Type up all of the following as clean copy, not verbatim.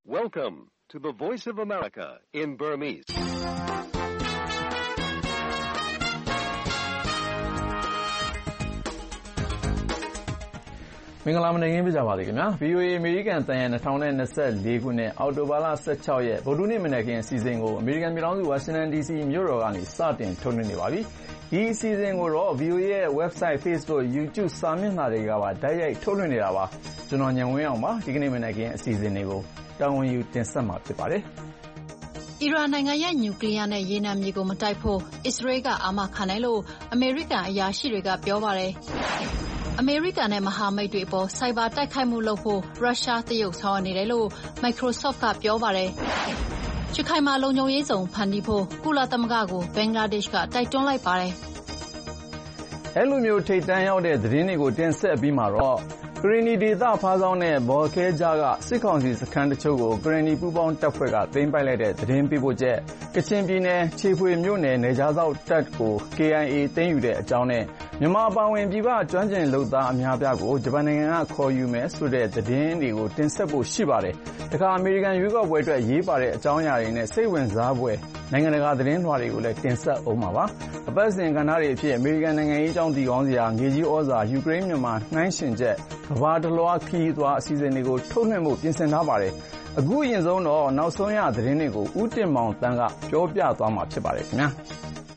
Welcome to the Voice of America in Burmese. ။မင်္ဂလာမနက်ခင်းပြကြပါစေခင်ဗျာ။ VOA အမေရိကန်တန်ရ2024ခုနှစ်အောက်တိုဘာလ16ရက်ဗုဒ္ဓနေ့မနက်ခင်းအစီအစဉ်ကိုအမေရိကန်ပြည်ထောင်စုဝါရှင်တန် DC မြို့တော်ကနေစတင်ထုတ်လွှင့်နေပါပြီ။ဒီအစီအစဉ်ကိုတော့ VOA ရဲ့ website, Facebook, YouTube စာမျက်နှာတွေကပါတိုက်ရိုက်ထုတ်လွှင့်နေတာပါ။ကျွန်တော်ညံဝင်းအောင်ပါ။ဒီကနေ့မနက်ခင်းအစီအစဉ်တွေကိုတာဝန်ယူတင်ဆက်မှာဖြစ်ပါတယ်။အီရန်နိုင်ငံရဲ့နျူကလ িয়ার နဲ့ရေနံမြေကိုမတိုက်ဖို့အစ္စရေးကအာမခံတယ်လို့အမေရိကန်အရာရှိတွေကပြောပါတယ်။အမေရိကန်နဲ့မဟာမိတ်တွေအပေါ်စိုက်ဘာတိုက်ခိုက်မှုလုပ်ဖို့ရုရှားတရုတ်ဆောင်ရွက်နေတယ်လို့ Microsoft ကပြောပါတယ်။ရခိုင်မှာလုံခြုံရေးစုံဖန်တီးဖို့ကုလသမဂ္ဂကိုဘင်္ဂလားဒေ့ရှ်ကတိုက်တွန်းလိုက်ပါတယ်။အဲလိုမျိုးထိပ်တန်းရောက်တဲ့သတင်းတွေကိုတင်ဆက်ပြီးမှတော့ကရင်နီဒေသဖားဆောင်နဲ့ဘော်ခဲကြားကစစ်ကောင်စီစခန်းတချို့ကိုကရင်နီပူးပေါင်းတပ်ဖွဲ့ကသိမ်းပိုက်လိုက်တဲ့သတင်းပေးပို့ချက်ကချင်ပြည်နယ်ခြေဖွေမြို့နယ်နယ်ခြားစောင့်တပ်ကို KIA သိမ်းယူတဲ့အကြောင်းနဲ့မြန်မာပါဝင်ပြည်ပကျွမ်းကျင်လုပ်သားအများပြားကိုဂျပန်နိုင်ငံကခေါ်ယူမယ်ဆိုတဲ့သတင်းတွေကိုတင်ဆက်ဖို့ရှိပါတယ်။တခါအမေရိကန်ရွေးကောက်ပွဲအတွက်ရေးပါတဲ့အကြောင်းအရာတွေနဲ့စိတ်ဝင်စားဖွယ်နိုင်ငံတကာသတင်းလွှာတွေကိုလည်းတင်ဆက်အောင်ပါပါ။အပတ်စဉ်ကဏ္ဍတွေအဖြစ်အမေရိကန်နိုင်ငံရေးအကြောင်းတည်ကောင်းစရာငေကြီးဩဇာယူကရိန်းမြန်မာနှိုင်းယှဉ်ချက်ကမ္ဘာတလွှားခရီးသွားအစီအစဉ်တွေကိုထုတ်လွှင့်ဖို့ပြင်ဆင်ထားပါတယ်။အခုအရင်ဆုံးတော့နောက်ဆုံးရသတင်းတွေကိုဦးတင်မောင်တန်းကပြောပြသွားမှာဖြစ်ပါတယ်ခင်ဗျာ။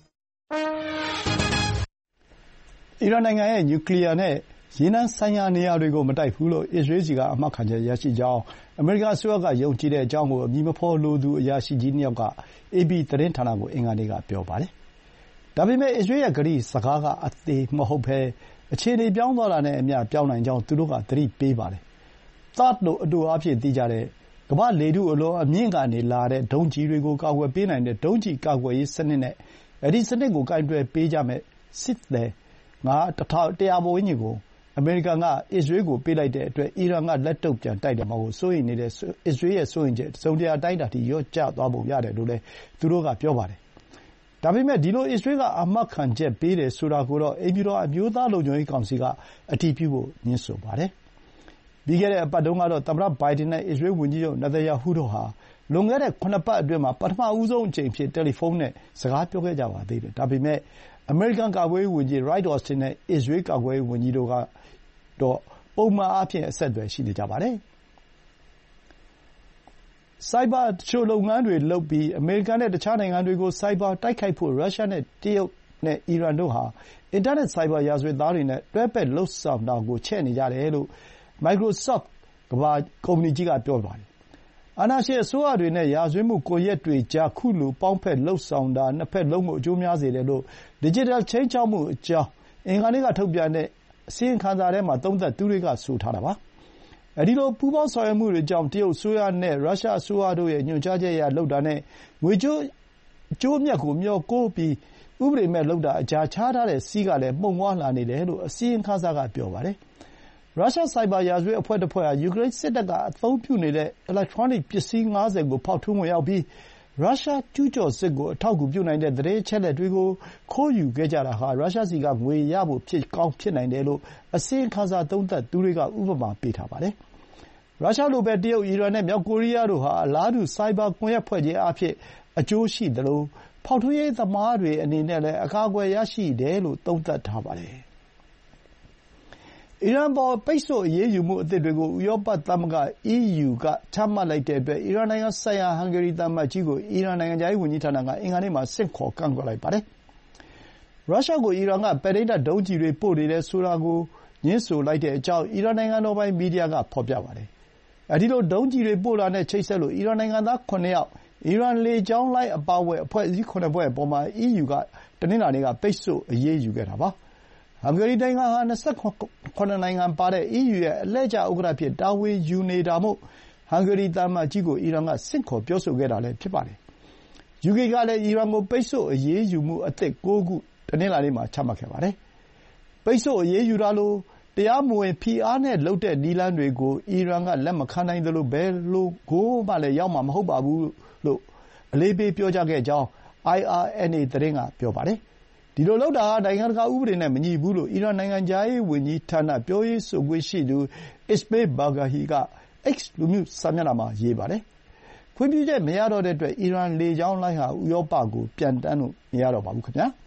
အီရန်နိုင်ငံရဲ့နျူကလ িয়ার နဲ့ရေနံဆိုင်ရာနေရာတွေကိုမတိုက်ဘူးလို့အစ္စရေးဆီကအမှတ်ခံချက်ရရှိကြောင်းအမေရိကန်အစိုးရကယုံကြည်တဲ့အကြောင်းကိုအမည်မဖော်လိုသူအရာရှိကြီး2ယောက်က AP သတင်းဌာနကိုအင်္ဂါနေ့ကပြောပါတယ်။ဒါပေမဲ့အစ္စရေးရဲ့ကတိစကားကအသေးမဟုတ်ဘဲအခြေအနေပြောင်းသွားတာနဲ့အမျှပြောင်းနိုင်ကြောင်းသူတို့ကသတိပေးပါတယ်။ THAAD လို့အတိုအားဖြင့်သိကြတဲ့ကမ္ဘာ့လေထုအလွန်အမြင့်ကနေလာတဲ့ဒုံးကျည်တွေကိုကာကွယ်ပေးနိုင်တဲ့ဒုံးကျည်ကာကွယ်ရေးစနစ်နဲ့အဲဒီစနစ်ကိုကိုင်တွယ်ပေးကြမယ့်စစ်သည်100 ဝန်းကျင်ကိုအမေရိကန်ကအစ္စရေးကိုပေးလိုက်တဲ့အတွက်အီရန်ကလက်တုံ့ပြန်တိုက်တယ်မှာကိုစိုးရိမ်နေတဲ့အစ္စရေးရဲ့စိုးရိမ်ချက်တစုံတရာတိုင်းတာထိလျော့ကျသွားပုံရတယ်လို့လည်းသူတို့ကပြောပါတယ်။ဒါပေမဲ့ဒီလိုအစ္စရေးကအမှတ်ခံချက်ပေးတယ်ဆိုတာကိုတော့အိမ်ဖြူတော်အမျိုးသားလုံခြုံရေးကောင်စီကအတည်ပြုဖို့ငြင်းဆိုပါတယ်။ပြီးခဲ့တဲ့အပတ်တုန်းကတော့သမ္မတဘိုင်ဒန်နဲ့အစ္စရေးဝန်ကြီးချုပ်နေသန်ယာဟုတို့ဟာလွန်ခဲ့တဲ့7 ပတ်အတွင်းမှာပထမဆုံးအကြိမ်အဖြစ်တယ်လီဖုန်းနဲ့စကားပြောခဲ့ကြပါသေးတယ်။ဒါပေမဲ့အမေရိကန်ကာကွယ်ရေးဝန်ကြီးရိုက်အော်စတင်နဲ့အစ္စရေးကာကွယ်ရေးဝန်ကြီးတို့ကတော့ပုံမှန်အားဖြင့်အဆက်အသွယ်ရှိနေကြပါတယ်။ဆိုက်ဘာတချို့လုပ်ငန်းတွေလုပ်ပြီးအမေရိကန်နဲ့တခြားနိုင်ငံတွေကိုဆိုက်ဘာတိုက်ခိုက်ဖို့ရုရှားနဲ့တရုတ်နဲ့အီရန်တို့ဟာအင်တာနက်ဆိုက်ဘာရာဇဝတ်သားတွေနဲ့တွဲဖက်လုပ်ဆောင်တာကိုချဲ့နေကြတယ်လို့ Microsoft ကမ္ဘာကုမ္ပဏီကြီးကပြောပါတယ်။အာဏာရှင်အစိုးရတွေနဲ့ရာဇဝတ်မှုကွန်ရက်တွေကြားခုလိုပေါင်းဖက်လုပ်ဆောင်တာနှစ်ဖက်လုံးကိုအကျိုးများစေတယ်လို့ Digital ခြိမ်းခြောက်မှုအကြောင်းအင်္ဂါနေ့ကထုတ်ပြန်တဲ့အစီရင်ခံစာထဲမှာသုံးသပ်သူတွေကဆိုထားတာပါ။အဲဒီလိုပူးပေါင်းဆောင်ရွက်မှုတွေကြောင့်တရုတ်အစိုးရနဲ့ရုရှားအစိုးရတို့ရဲ့ညွှန်ကြားချက်အရလုပ်တာနဲ့ငွေကြေးအကျိုးအမြတ်ကိုမျှော်ကိုးပြီးဥပဒေမဲ့လုပ်တာအကြားခြားထားတဲ့စည်းကလည်းမှုန်ဝါးလာနေတယ်လို့အစီရင်ခံစာကပြောပါတယ်။ရုရှားဆိုက်ဘာရာဇဝတ်အဖွဲ့တစ်ဖွဲ့ဟာယူကရိန်းစစ်တပ်ကအသုံးပြုနေတဲ့အီလက်ထရောနစ်ပစ္စည်း50ကိုဖောက်ထွင်းဝင်ရောက်ပြီးရုရှားကျူးကျော်စစ်ကိုအထောက်အကူပြုနိုင်တဲ့သတင်းအချက်အလက်တွေကိုခိုးယူခဲ့ကြတာဟာရုရှားဆီကငွေရဖို့ဖြစ်ကောင်းဖြစ်နိုင်တယ်လို့အစီရင်ခံစာသုံးသပ်သူတွေကဥပမာပေးထားပါတယ်။ရုရှားလိုပဲတရုတ်အီရန်နဲ့မြောက်ကိုရီးယားတို့ဟာအလားတူဆိုက်ဘာကွန်ရက်ဖွဲ့ခြင်းအားဖြင့်အကျိုးရှိသလိုဖောက်ထွင်းရေးသမားတွေအနေနဲ့လည်းအကာအကွယ်ရရှိတယ်လို့သုံးသပ်ထားပါတယ်။အီရန်ပေါ်ပိတ်ဆို့အရေးယူမှုအသစ်တွေကိုဥရောပသမဂ္ဂ EU ကချမှတ်လိုက်တဲ့အတွက်အီရန်နိုင်ငံဆိုင်ရာဟန်ဂေရီသံအမတ်ကြီးကိုအီရန်နိုင်ငံခြားရေးဝန်ကြီးဌာနကအင်္ဂါနေ့မှာဆင့်ခေါ်ကန့်ကွက်လိုက်ပါတယ်။ရုရှားကိုအီရန်ကပဲ့ထိန်းတပ်ဒုံးကျည်တွေပို့နေတယ်ဆိုတာကိုငြင်းဆိုလိုက်တဲ့အကြောင်းအီရန်နိုင်ငံတော်ပိုင်မီဒီယာကဖော်ပြပါတယ်။အဲဒီလိုဒုံးကျည်တွေပို့တာနဲ့ချိတ်ဆက်လို့အီရန်နိုင်ငံသား7 ယောက်အီရန်လေကြောင်းလိုင်းအပါအဝင်အဖွဲ့အစည်း7 ဖွဲ့အပေါ်မှာ EU ကတနင်္လာနေ့ကပိတ်ဆို့အရေးယူခဲ့တာပါ။ဟန်ဂေရီနိုင်ငံဟာ28နိုင်ငံပါတဲ့ EU ရဲ့အလှည့်ကျဥက္ကဋ္ဌအဖြစ်တာဝန်ယူနေတာမို့ဟန်ဂေရီသံအမတ်ကြီးကိုအီရန်ကဆင့်ခေါ်ပြောဆိုခဲ့တာလည်းဖြစ်ပါတယ်။ UK ကလည်းအီရန်ကိုပိတ်ဆို့အရေးယူမှုအသစ်9ခုတနင်္လာနေ့မှာချမှတ်ခဲ့ပါတယ်။ပိတ်ဆို့အရေးယူတာလိုတရားမဝင်ဖိအားနဲ့လုပ်တဲ့နည်းလမ်းတွေကိုအီရန်ကလက်မခံနိုင်သလိုဘယ်လိုကိုမှလည်းရောက်မှာမဟုတ်ပါဘူးလို့အလေးပေးပြောကြားခဲ့ကြောင်း IRNA သတင်းကပြောပါတယ်။ဒီလိုလုပ်တာဟာနိုင်ငံတကာဥပဒေနဲ့မညီဘူးလို့အီရန်နိုင်ငံခြားရေးဝန်ကြီးဌာနပြောရေးဆိုခွင့်ရှိသူ Ismail Baghaei က X လူမှုစာမျက်နှာမှာရေးပါတယ်ခွင့်ပြုချက်မရတော့တဲ့အတွက်အီရန်လေကြောင်းလိုင်းဟာဥရောပကိုပျံသန်းလို့မရတော့ပါဘူးခင်ဗျာ။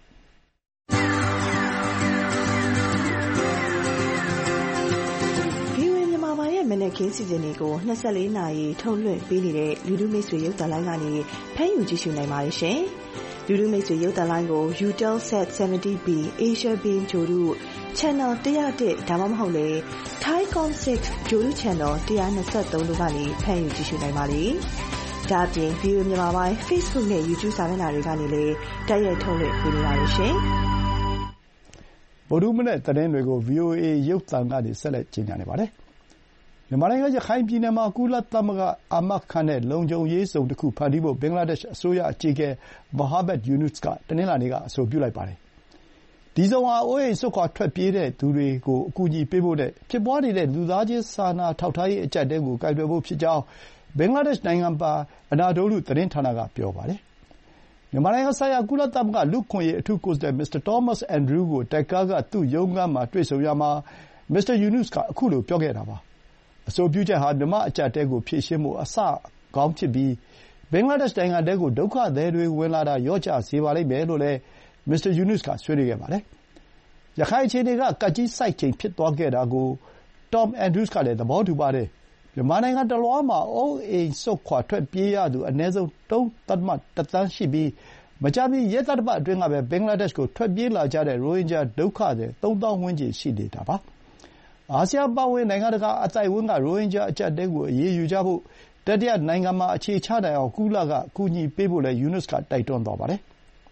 VOA မြန်မာပိုင်းရဲ့မနက်ခင်းစီစဉ်တွေကို24နာရီထုတ်လွှင့်ပေးနေတဲ့လူထုမိတ်ဆွေရုပ်သံလိုင်းကနေဖမ်းယူကြည့်ရှုနိုင်ပါတယ်ရှင်။လူထုမိတ်ဆွေရုပ်သံလိုင်းကို Eutelsat 70B Asia Beam ဂြိုလ်တု Channel 101ဒါမှမဟုတ်လေ Thaicom 6ဂြိုလ်တု Channel 123တို့ကနေဖမ်းယူကြည့်ရှုနိုင်ပါတယ်။ဒါ့အပြင် VOA မြန်မာပိုင်း Facebook နဲ့ YouTube စာမျက်နှာတွေကနေလည်းတိုက်ရိုက်ထုတ်လွှင့်ပေးနေပါတယ်ရှင်။ဗုဒ္ဓမနေ့သတင်းတွေကို VOA ရုပ်သံကနေဆက်လက်ကြေညာနေပါတယ်။မြန်မာနိုင်ငံရခိုင်ပြည်နယ်မှာကုလသမဂ္ဂအာမခံတဲ့လုံခြုံရေးဇုံတစ်ခုဖန်တီးဖို့ဘင်္ဂလားဒေ့ရှ်အစိုးရအကြီးအကဲ Mohammed Yunus ကတနင်္လာနေ့ကအဆိုပြုလိုက်ပါတယ်။ဒီဇုံဟာအိုးအိမ်စွန့်ခွာထွက်ပြေးတဲ့သူတွေကိုအကူအညီပေးဖို့နဲ့ဖြစ်ပွားနေတဲ့လူသားချင်းစာနာထောက်ထားရေးအကျပ်အတည်းကိုကိုင်တွယ်ဖို့ဖြစ်ကြောင်းဘင်္ဂလားဒေ့ရှ်နိုင်ငံပိုင် Anadolu သတင်းဌာနကပြောပါတယ်။မြန်မာနိုင်ငံဆိုင်ရာကုလသမဂ္ဂလူ့အခွင့်အရေးအထူးကိုယ်စားလှယ် Mr. Thomas Andrews ကိုဒက္ကားကသူ့ရုံးခန်းမှာတွေ့ဆုံရာမှာ Mr. Yunus ကခုလိုပြောခဲ့တာပါ။အဆိုပြုချက်ဟာမြန်မာ့အကျပ်အတည်းကိုဖြေရှင်းဖို့အစကောင်းဖြစ်ပြီးဘင်္ဂလားဒေ့ရှ်နိုင်ငံထဲကိုဒုက္ခသည်တွေဝင်လာတာလျော့ကျစေပါလိမ့်မယ်လို့လည်း Mr. Yunus ကဆွေးနွေးခဲ့ပါတယ်။ရခိုင်အခြေအနေကကပ်ကြီးဆိုက်ချိန်ဖြစ်သွားခဲ့တာကို Tom Andrews ကလည်းသဘောတူပါတယ်။မြန်မာနိုင်ငံတလွှားမှာအိုးအိမ်စွန့်ခွာထွက်ပြေးရသူအနည်းဆုံး 3.1 သန်းရှိပြီးမကြာမီရက်သတ္တပတ်အတွင်းကပဲဘင်္ဂလားဒေ့ရှ်ကိုထွက်ပြေးလာကြတဲ့ရိုဟင်ဂျာဒုက္ခသည် 3,000 ဝန်းကျင်ရှိနေတာပါ။အာဆီယံအပါအဝင်နိုင်ငံတကာအသိုက်အဝန်းကရိုဟင်ဂျာအကျပ်အတည်းကိုအရေးယူကြဖို့တတိယနိုင်ငံမှာအခြေချနိုင်အောင်ကုလကအကူအညီပေးဖို့လည်း Yunus ကတိုက်တွန်းသွားပါတယ်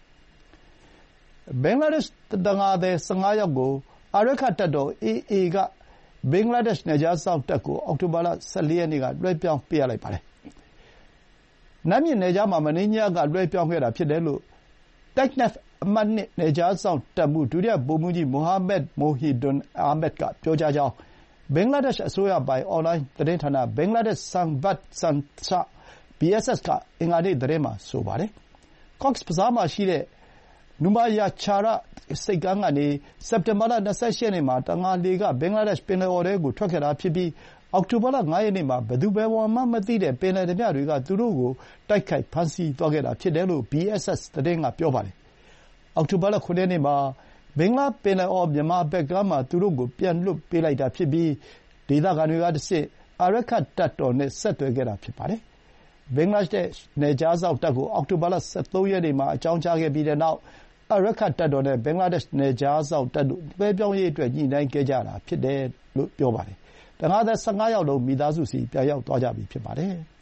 ။ဘင်္ဂလားဒေ့ရှ်တံငါသည်15ယောက်ကိုအာရက္ခတပ်တော် AA ကဘင်္ဂလားဒေ့ရှ်နယ်ခြားစောင့်တပ်ကိုအောက်တိုဘာလ14ရက်နေ့ကလွှဲပြောင်းပေးအပ်လိုက်ပါတယ်။နတ်မြစ်နယ်ခြားမှာမနေ့ညကလွှဲပြောင်းခဲ့တာဖြစ်တယ်လို့ Teknaf အမှတ် 2 နယ်ခြားစောင့်တပ်မှူးဒုတိယဗိုလ်မှူးကြီး Mohammad Mohidun Ahmed ကပြောကြားကြောင်းဘင်္ဂလားဒေ့ရှ်အစိုးရပိုင်အွန်လိုင်းသတင်းဌာန Bangladesh Sambaad Sancha BSS ကအင်္ဂါနေ့သတင်းမှာဆိုပါတယ်။ Cox's Bazar မှာရှိတဲ့နူမာယာချာရဆိပ်ကမ်းကနေစက်တင်ဘာလ28ရက်နေ့မှာတံငါလှေကဘင်္ဂလားဒေ့ရှ်ပင်လယ်အော်ထဲကိုထွက်ခဲ့တာဖြစ်ပြီးအောက်တိုဘာလ5ရက်နေ့မှာဘယ်သူဘယ်ဝါမှမသိတဲ့ပင်လယ်ဓားပြတွေကသူတို့ကိုတိုက်ခိုက်ဖမ်းဆီးသွားခဲ့တာဖြစ်တယ်လို့ BSS သတင်းကပြောပါတယ်။အောက်တိုဘာလ9ရက်နေ့မှာဘင်္ဂလားပင်လယ်အော်မြန်မာဘက်ကမ်းမှာသူတို့ကိုပြန်လွှတ်ပေးလိုက်တာဖြစ်ပြီးဒေသခံတွေကတဆင့်အာရက္ခတပ်တော်နဲ့ဆက်သွယ်ခဲ့တာဖြစ်ပါတယ်။ဘင်္ဂလားဒေ့ရှ်နယ်ခြားစောင့်တပ်ကိုအောက်တိုဘာလ13ရက်နေ့မှာအကြောင်းကြားခဲ့ပြီးတဲ့နောက်အာရက္ခတပ်တော်နဲ့ဘင်္ဂလားဒေ့ရှ်နယ်ခြားစောင့်တပ်တို့လွှဲပြောင်းရေးအတွက်ညှိနှိုင်းခဲ့ကြတာဖြစ်တယ်လို့ပြောပါတယ်။တံငါသည်15ယောက်လုံးမိသားစုဆီပြန်ရောက်သွားကြပြီဖြစ်ပါတယ်။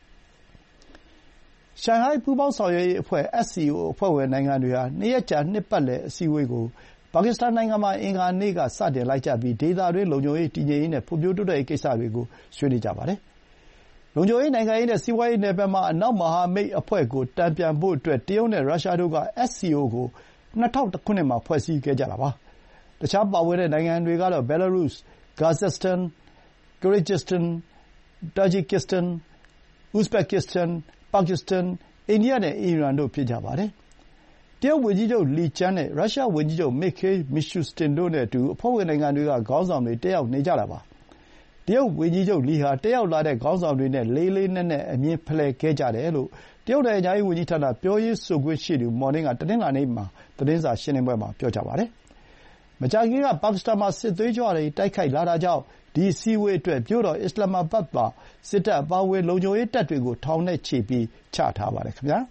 ရှန်ဟိုင်းပူးပေါင်းဆောင်ရွက်ရေးအဖွဲ့ SCO အဖွဲ့ဝင်နိုင်ငံတွေဟာ2ရက်ကြာနှစ်ပတ်လည်အစည်းအဝေးကိုပါကစ္စတန်နိုင်ငံမှာအင်္ဂါနေ့ကစတင်လိုက်ကြပြီးဒေသတွင်းလုံခြုံရေးတည်ငြိမ်ရေးနဲ့ဖွံ့ဖြိုးတိုးတက်ရေးကိစ္စတွေကိုဆွေးနွေးကြပါတယ်။လုံခြုံရေးနိုင်ငံရေးနဲ့စီးပွားရေးနယ်ပယ်မှာအနောက်မဟာမိတ်အဖွဲ့ကိုတန်ပြန်ဖို့အတွက်တရုတ်နဲ့ရုရှားတို့က SCO ကို2001ခုနှစ်မှာဖွဲ့စည်းခဲ့ကြတာပါ။တခြားပါဝင်တဲ့နိုင်ငံတွေကတော့ဘဲလာရုစ်၊ကာဇက်စတန်၊ကီရဂျစ်စတန်၊တာဂျီကစ္စတန်၊ဥဇဘက်ကစ္စတန်၊ပါကစ္စတန်၊အိန္ဒိယနဲ့အီရန်တို့ဖြစ်ကြပါတယ်။တရုတ်ဝန်ကြီးချုပ်လီကျန်းနဲ့ရုရှားဝန်ကြီးချုပ်မစ်ခေးမီရှူစတင်တို့နဲ့အတူအဖွဲ့ဝင်နိုင်ငံတွေကခေါင်းဆောင်တွေတက်ရောက်နေကြတာပါ။တရုတ်ဝန်ကြီးချုပ်လီဟာတက်ရောက်လာတဲ့ခေါင်းဆောင်တွေနဲ့လေးလေးနက်နက်အမြင်ဖလှယ်ခဲ့ကြတယ်လို့တရုတ်နိုင်ငံခြားရေးဝန်ကြီးဌာနပြောရေးဆိုခွင့်ရှိသူမော်နင်းကတနင်္လာနေ့မှာသတင်းစာရှင်းလင်းပွဲမှာပြောကြားပါတယ်။မကြာခင်ကပါကစ္စတန်မှာစစ်သွေးကြွတွေတိုက်ခိုက်လာတာကြောင့်ဒီအစည်းအဝေးအတွက်မြို့တော်အစ္စလာမာဘတ်မှာစစ်တပ်အပါအဝင်လုံခြုံရေးတပ်တွေကိုထောင်နဲ့ချီပြီးချထားပါတယ်ခင်ဗျာ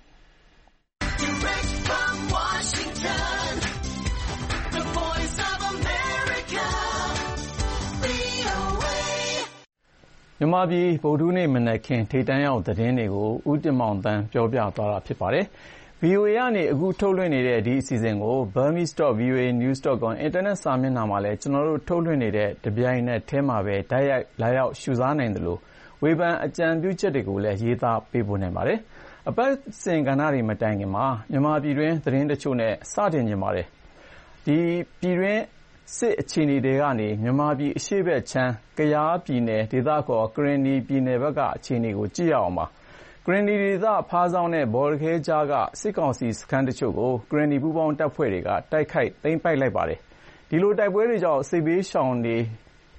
မြန်မာပြည်ဗုဒ္ဓဟူးနေ့မနက်ခင်းထိပ်တန်းရောက်သတင်းတွေကိုဦးတင်မောင်သန်းပြောပြသွားတာဖြစ်ပါတယ်။ VOA ကနေအခုထုတ်လွှင့်နေတဲ့ဒီအစီအစဉ်ကို burmese.voanews.com အင်တာနက်စာမျက်နှာမှာလည်းကျွန်တော်တို့ထုတ်လွှင့်နေတဲ့တပြိုင်နက်တည်းမှာပဲတိုက်ရိုက်လာရောက်ရှုစားနိုင်တယ်လို့ဝေဖန်အကြံပြုချက်တွေကိုလည်းရေးသားပေးပို့နိုင်ပါတယ်။အပတ်စဉ်ကဏ္ဍတွေမတိုင်ခင်မှာမြန်မာပြည်တွင်းသတင်းတချို့နဲ့စတင်ကြပါတယ်။ဒီပြည်တွင်းစစ်အခြေအနေတွေကနေမြန်မာပြည်အရှေ့ဘက်ခြမ်းကယားပြည်နယ်ဒေသခေါ်ကရင်နီပြည်နယ်ဘက်ကအခြေအနေကိုကြည့်ရအောင်ပါကရင်နီဒေသဖားဆောင်နဲ့ဘော်လခဲကြားကစစ်ကောင်စီစခန်းတချို့ကိုကရင်နီပူးပေါင်းတပ်ဖွဲ့တွေကတိုက်ခိုက်သိမ်းပိုက်လိုက်ပါတယ်ဒီလိုတိုက်ပွဲတွေကြောင့်စစ်ဘေးရှောင်တွေ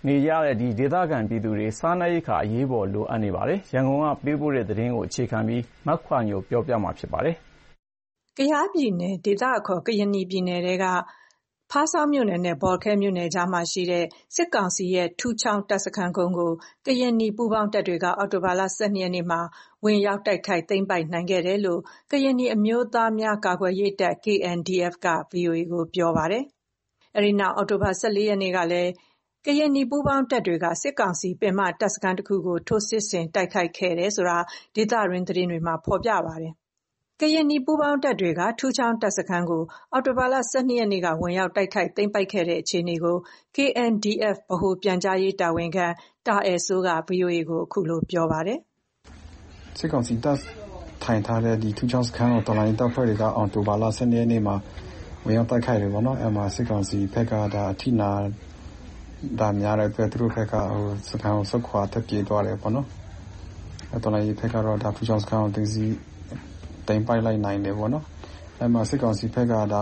နေကြတဲ့ဒေသခံပြည်သူတွေစားနပ်ရိက္ခာအရေးပေါ်လိုအပ်နေပါတယ်။ရန်ကုန်ကပေးပို့တဲ့သတင်းကိုအခြေခံပြီးမခွာညိုပြောပြမှာဖြစ်ပါတယ်။ကယားပြည်နယ်ဒေသအခေါ်ကရင်နီပြည်နယ်ထဲကဖားဆောင်းမြို့နယ်နဲ့ဘော်ခဲမြို့နယ်ကြားမှာရှိတဲ့စစ်ကောင်စီရဲ့ထူးချောင်းတပ်စခန်းကုန်းကိုကရင်နီပူးပေါင်းတပ်တွေကအောက်တိုဘာလ12ရက်နေ့မှာဝင်ရောက်တိုက်ခိုက်သိမ်းပိုက်နိုင်ခဲ့တယ်လို့ကရင်နီအမျိုးသားများကာကွယ်ရေးတပ် KNDF က VOA ကိုပြောပါတယ်။အဲဒီနောက်အောက်တိုဘာ14ရက်နေ့ကလည်းကရင်နီပူးပေါင်းတပ်တွေကစစ်ကောင်စီပင်မတပ်စခန်းတစ်ခုကိုထိုးစစ်ဆင်တိုက်ခိုက်ခဲ့တယ်ဆိုတာဒေသရင်းသတင်းတွေမှာဖော်ပြပါတယ်။ကရင်နီပူးပေါင်းတပ်တွေကထူးချောင်းတပ်စခန်းကိုအောက်တိုဘာလ12ရက်နေ့ကဝင်ရောက်တိုက်ခိုက်သိမ်းပိုက်ခဲ့တဲ့အခြေအနေကို KNDF ဗဟိုပြန်ကြားရေးတာဝန်ခံတာအဲဆိုးက VOA ကိုအခုလိုပြောပါတယ်။စစ်ကောင်စီတပ်ထိုင်ထားတဲ့ဒီထူးချောင်းစခန်းကိုတော်လိုင်းတပ်ဖွဲ့တွေကအောက်တိုဘာလ12ရက်နေ့မှာဝင်ရောက်တိုက်ခိုက်တယ်ပေါ့နော်။အဲမှာစစ်ကောင်စီဘက်ကဒါအထိနာဒါများတဲ့အတွက်သူတို့ဘက်ကစခန်းကိုဆုတ်ခွာတက်ပြေးသွားတယ်ပေါ့နော်။တော်လိုင်းဘက်ကတော့ဒါထူးချောင်းစခန်းကိုတင်စီတိမ်ပိုက်လိုက်နိုင်တယ်ပေါ့နော်။အဲမှာစစ်ကောင်စီဘက်ကဒါ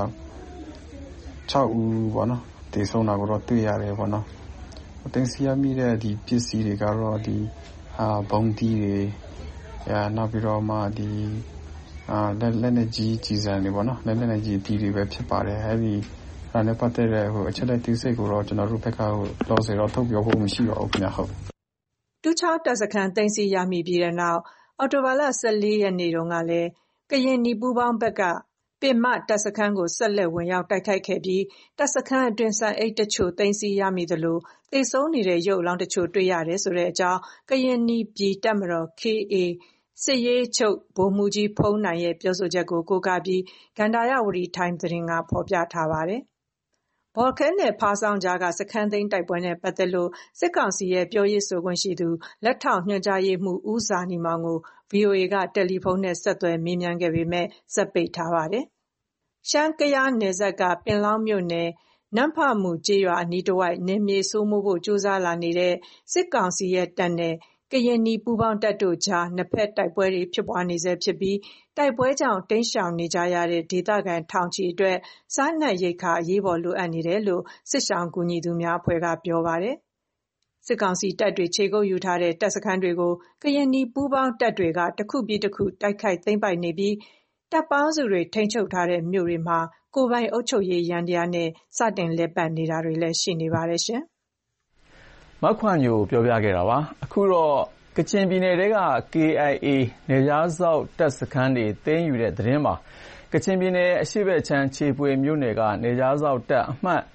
6ဦးပေါ့နော်။တေဆုံးတာကိုတော့တွေ့ရတယ်ပေါ့နော်။တင်စီရမိတဲ့ဒီပစ္စည်းတွေကတော့ဒီဘုံတီးတွေနောက်ပြီးတော့မှဒီလက်နဲ့ကြီးစံတွေပေါ့နော်။လက်နဲ့ကြီးတီးတွေပဲဖြစ်ပါတယ်။အဲဒီဒါနဲ့ပတ်သက်တဲ့အချက်လက်သိစိတ်ကိုတော့ကျွန်တော်တို့ဘက်ကလောစေတော့ထုတ်ပြောဖို့မရှိပါဘူးခင်ဗျာဟုတ်။တူချောင်းတပ်စခန်းတင်စီရမိပြီးတဲ့နောက်အော်တိုဘာလ14ရက်နေ့တုန်းကလည်းကရင်နီပူးပေါင်းဘက်ကပင်မတပ်စခန်းကိုဆက်လက်ဝင်ရောက်တိုက်ခိုက်ခဲ့ပြီးတပ်စခန်းအတွင်းဆန်အိတ်တချို့သိမ်းဆည်းရမိသလိုသေဆုံးနေတဲ့ရုပ်အလောင်းတချို့တွေ့ရတယ်ဆိုတဲ့အကြောင်းကရင်နီပြည်တပ်မတော် KA စစ်ရေးချုပ်ဗိုလ်မှူးကြီးဖုံးနိုင်ရဲ့ပြောဆိုချက်ကိုကိုးကားပြီးဂန္ဓာရဝတီတိုင်းသတင်းကဖော်ပြထားပါတယ်။ဘော်ခဲနဲ့ဖားဆောင်းကြားကစခန်းသိမ်းတိုက်ပွဲနဲ့ပတ်သက်လို့စစ်ကောင်စီရဲ့ပြောရေးဆိုခွင့်ရှိသူလက်ထောက်ညွှန်ကြားရေးမှူးဦးဇာနီမောင်ကို VOA ကတယ်လီဖုန်းနဲ့ဆက်သွယ်မေးမြန်းခဲ့ပေမဲ့စက်ပိတ်ထားပါတယ်။ရှမ်းကယားနယ်စပ်ကပင်လောင်းမြို့နယ်နမ့်ဖမူကျေးရွာအနီးတစ်ဝိုက်နယ်မြေစိုးမိုးဖို့ကြိုးစားလာနေတဲ့စစ်ကောင်စီရဲ့တပ်နဲ့ကရင်နီပူးပေါင်းတပ်တို့ကြားနှစ်ဖက်တိုက်ပွဲတွေဖြစ်ပွားနေဆဲဖြစ်ပြီးတိုက်ပွဲကြောင့်တိမ်းရှောင်နေကြရတဲ့ဒေသခံထောင်ချီအတွက်စားနပ်ရိက္ခာအရေးပေါ်လိုအပ်နေတယ်လို့စစ်ရှောင်ကူညီသူများအဖွဲ့ကပြောပါတယ်။စစ်ကောင်စီတပ်တွေခြေကုပ်ယူထားတဲ့တပ်စခန်းတွေကိုကရင်နီပူးပေါင်းတပ်တွေကတစ်ခုပြီးတစ်ခုတိုက်ခိုက်သိမ်းပိုက်နေပြီးတပ်ပေါင်းစုတွေထိန်းချုပ်ထားတဲ့မြို့တွေမှာကိုယ်ပိုင်အုပ်ချုပ်ရေးယန္တရားနဲ့စတင်လည်ပတ်နေတာတွေလည်းရှိနေပါတယ်ရှင်။မခွာညိုပြောပြခဲ့တာပါ။အခုတော့ကချင်ပြည်နယ်ထဲက KIA နယ်ခြားစောင့်တပ်စခန်းတွေသိမ်းယူတဲ့သတင်းပါ။ကချင်ပြည်နယ်အရှေ့ဘက်ခြမ်းခြေပွေမြို့နယ်ကနယ်ခြားစောင့်တပ်အမှတ်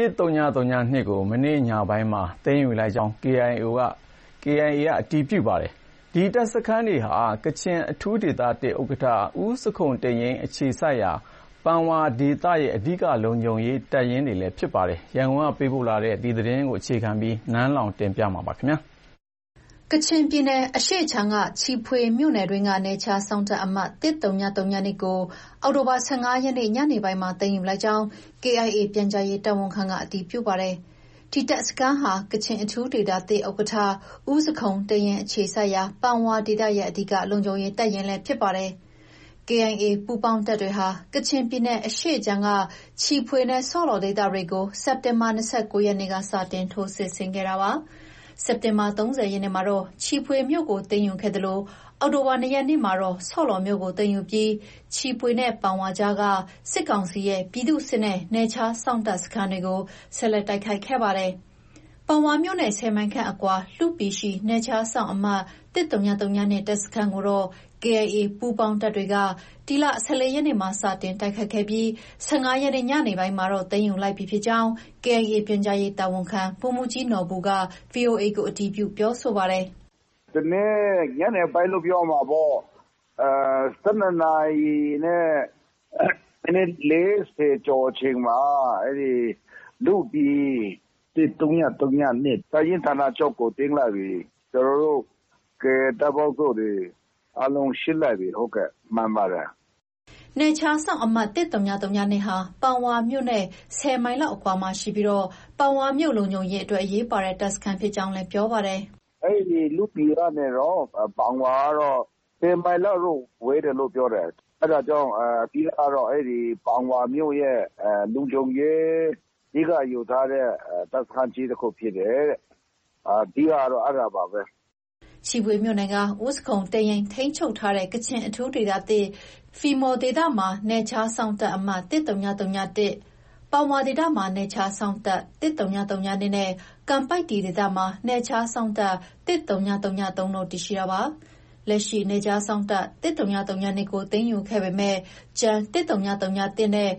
1002ကိုမနေ့ညပိုင်းမှာသိမ်းယူလိုက်ကြောင်း KIA ကအတည်ပြုပါတယ်။ဒီတပ်စခန်းတွေဟာကချင်အထူးဒေသ1ဥက္ကဋ္ဌဦးစခုံတိန်ယိန်းအခြေစိုက်ရာပန်ဝါဒေသရဲ့အဓိကလုံခြုံရေးတပ်ရင်းတွေလည်းဖြစ်ပါတယ်။ရန်ကုန်ကပေးပို့လာတဲ့ဒီသတင်းကိုအခြေခံပြီးနန်းလောင်တင်ပြမှာပါခင်ဗျာ။ကချင်ပြည်နယ်အရှေ့ခြမ်းကချီဖွေမြို့နယ်တွင်းကနယ်ခြားစောင့်တပ်အမှတ်1003ကိုအောက်တိုဘာ15ရက်နေ့ညနေပိုင်းမှာသိမ်းယူလိုက်ကြောင်း KIA ပြန်ကြားရေးတာဝန်ခံကအတည်ပြုပါတယ်။ဒီတပ်စခန်းဟာကချင်အထူးဒေသ3ဥက္ကဋ္ဌဦးစခုံတိန်ယိန်းအခြေစိုက်ရာပန်ဝါဒေသရဲ့အဓိကလုံခြုံရေးတပ်ရင်းလည်းဖြစ်ပါတယ်။ KIA ပူးပေါင်းတပ်တွေဟာကချင်ပြည်နယ်အရှေ့ခြမ်းကချီဖွေနဲ့ဆော့လော်ဒေသတွေကိုစက်တင်ဘာ29ရက်နေ့ကစတင်ထိုးစစ်ဆင်ခဲ့တာပါ။စက်တင်ဘာ30ရက်နေ့မှာတော့ချီဖွေမြို့ကိုသိမ်းယူခဲ့တယ်လို့အောက်တိုဘာ2ရက်နေ့မှာတော့ဆော့လော်မြို့ကိုသိမ်းယူပြီးချီဖွေနဲ့ပန်ဝါကြားကစစ်ကောင်စီရဲ့ပြည်သူ့စစ်နဲ့နယ်ခြားစောင့်တပ်စခန်းတွေကိုဆက်လက်တိုက်ခိုက်ခဲ့ပါတယ်။ပန်ဝါမြို့နယ်10မိုင်ခန့်အကွာလူပီရှိနယ်ခြားစောင့်အမှတ်1002တပ်စခန်းကိုတော့ KIA ပူးပေါင်းတပ်တွေကဒီလ14ရက်နေ့မှာစတင်တိုက်ခိုက်ခဲ့ပြီး15ရက်နေ့ညနေပိုင်းမှာတော့သိမ်းယူလိုက်ပြီဖြစ်ကြောင်း KIA ပြန်ကြားရေးတာဝန်ခံဗိုလ်မှူးကြီးနော်ဘူက VOA ကိုအတည်ပြုပြောဆိုပါတယ်။ဒီနေ့ညနေပိုင်းလို့ပြောမှာပေါ့12နာရီနဲ့မိနစ်40ကျော်ချိန်မှာအဲ့ဒီလူပြီး1302တိုင်းရင်းဌာနချုပ်ကိုတင်လာပြီကျွန်တော်တို့ကတပ်ပေါင်းစုတွေအလုံးရှင်းလိုက်ပြီဟုတ်ကဲ့မှန်ပါတယ်နယ်ခြားဆောင်အမှတ်1002ဟာပန်ဝါမြို့နဲ့10မိုင်လောက်အကွာမှာရှိပြီးတော့ပန်ဝါမြို့လုံခြုံရေးအတွက်အရေးပါတဲ့တပ်စခန်းဖြစ်ကြောင်းလည်းပြောပါတယ်အဲ့ဒီလူပြည်ရနေတော့ပန်ဝါတော့10မိုင်လောက်ဝေးတယ်လို့ပြောတယ်အဲ့ဒါကြောင့်ပြီးတော့အဲ့ဒီပန်ဝါမြို့ရဲ့လုံခြုံရေးဒီကယူထားတဲ့တပ်စခန်းကြီးတစ်ခုဖြစ်တယ်ဒီကတော့အဲ့ဒါပါပဲချီပွေမြို့နယ်ကဥစခုံတရင်ထိန်းချုပ်ထားတဲ့ကချင်အထူးဒေသသစ်ဖီမော်ဒေသမှာနယ်ခြားဆောင်တပ်အမှတ်13031ပေါင်ဝါဒေသမှာနယ်ခြားဆောင်တပ်13032နဲ့ကံပိုက်တီဒေသမှာနယ်ခြားဆောင်တပ်13033တို့တည်ရှိတာပါလက်ရှိနယ်ခြားဆောင်တပ်13032ကိုသိမ်းယူခဲ့ပေမဲ့ကျန်13031နဲ့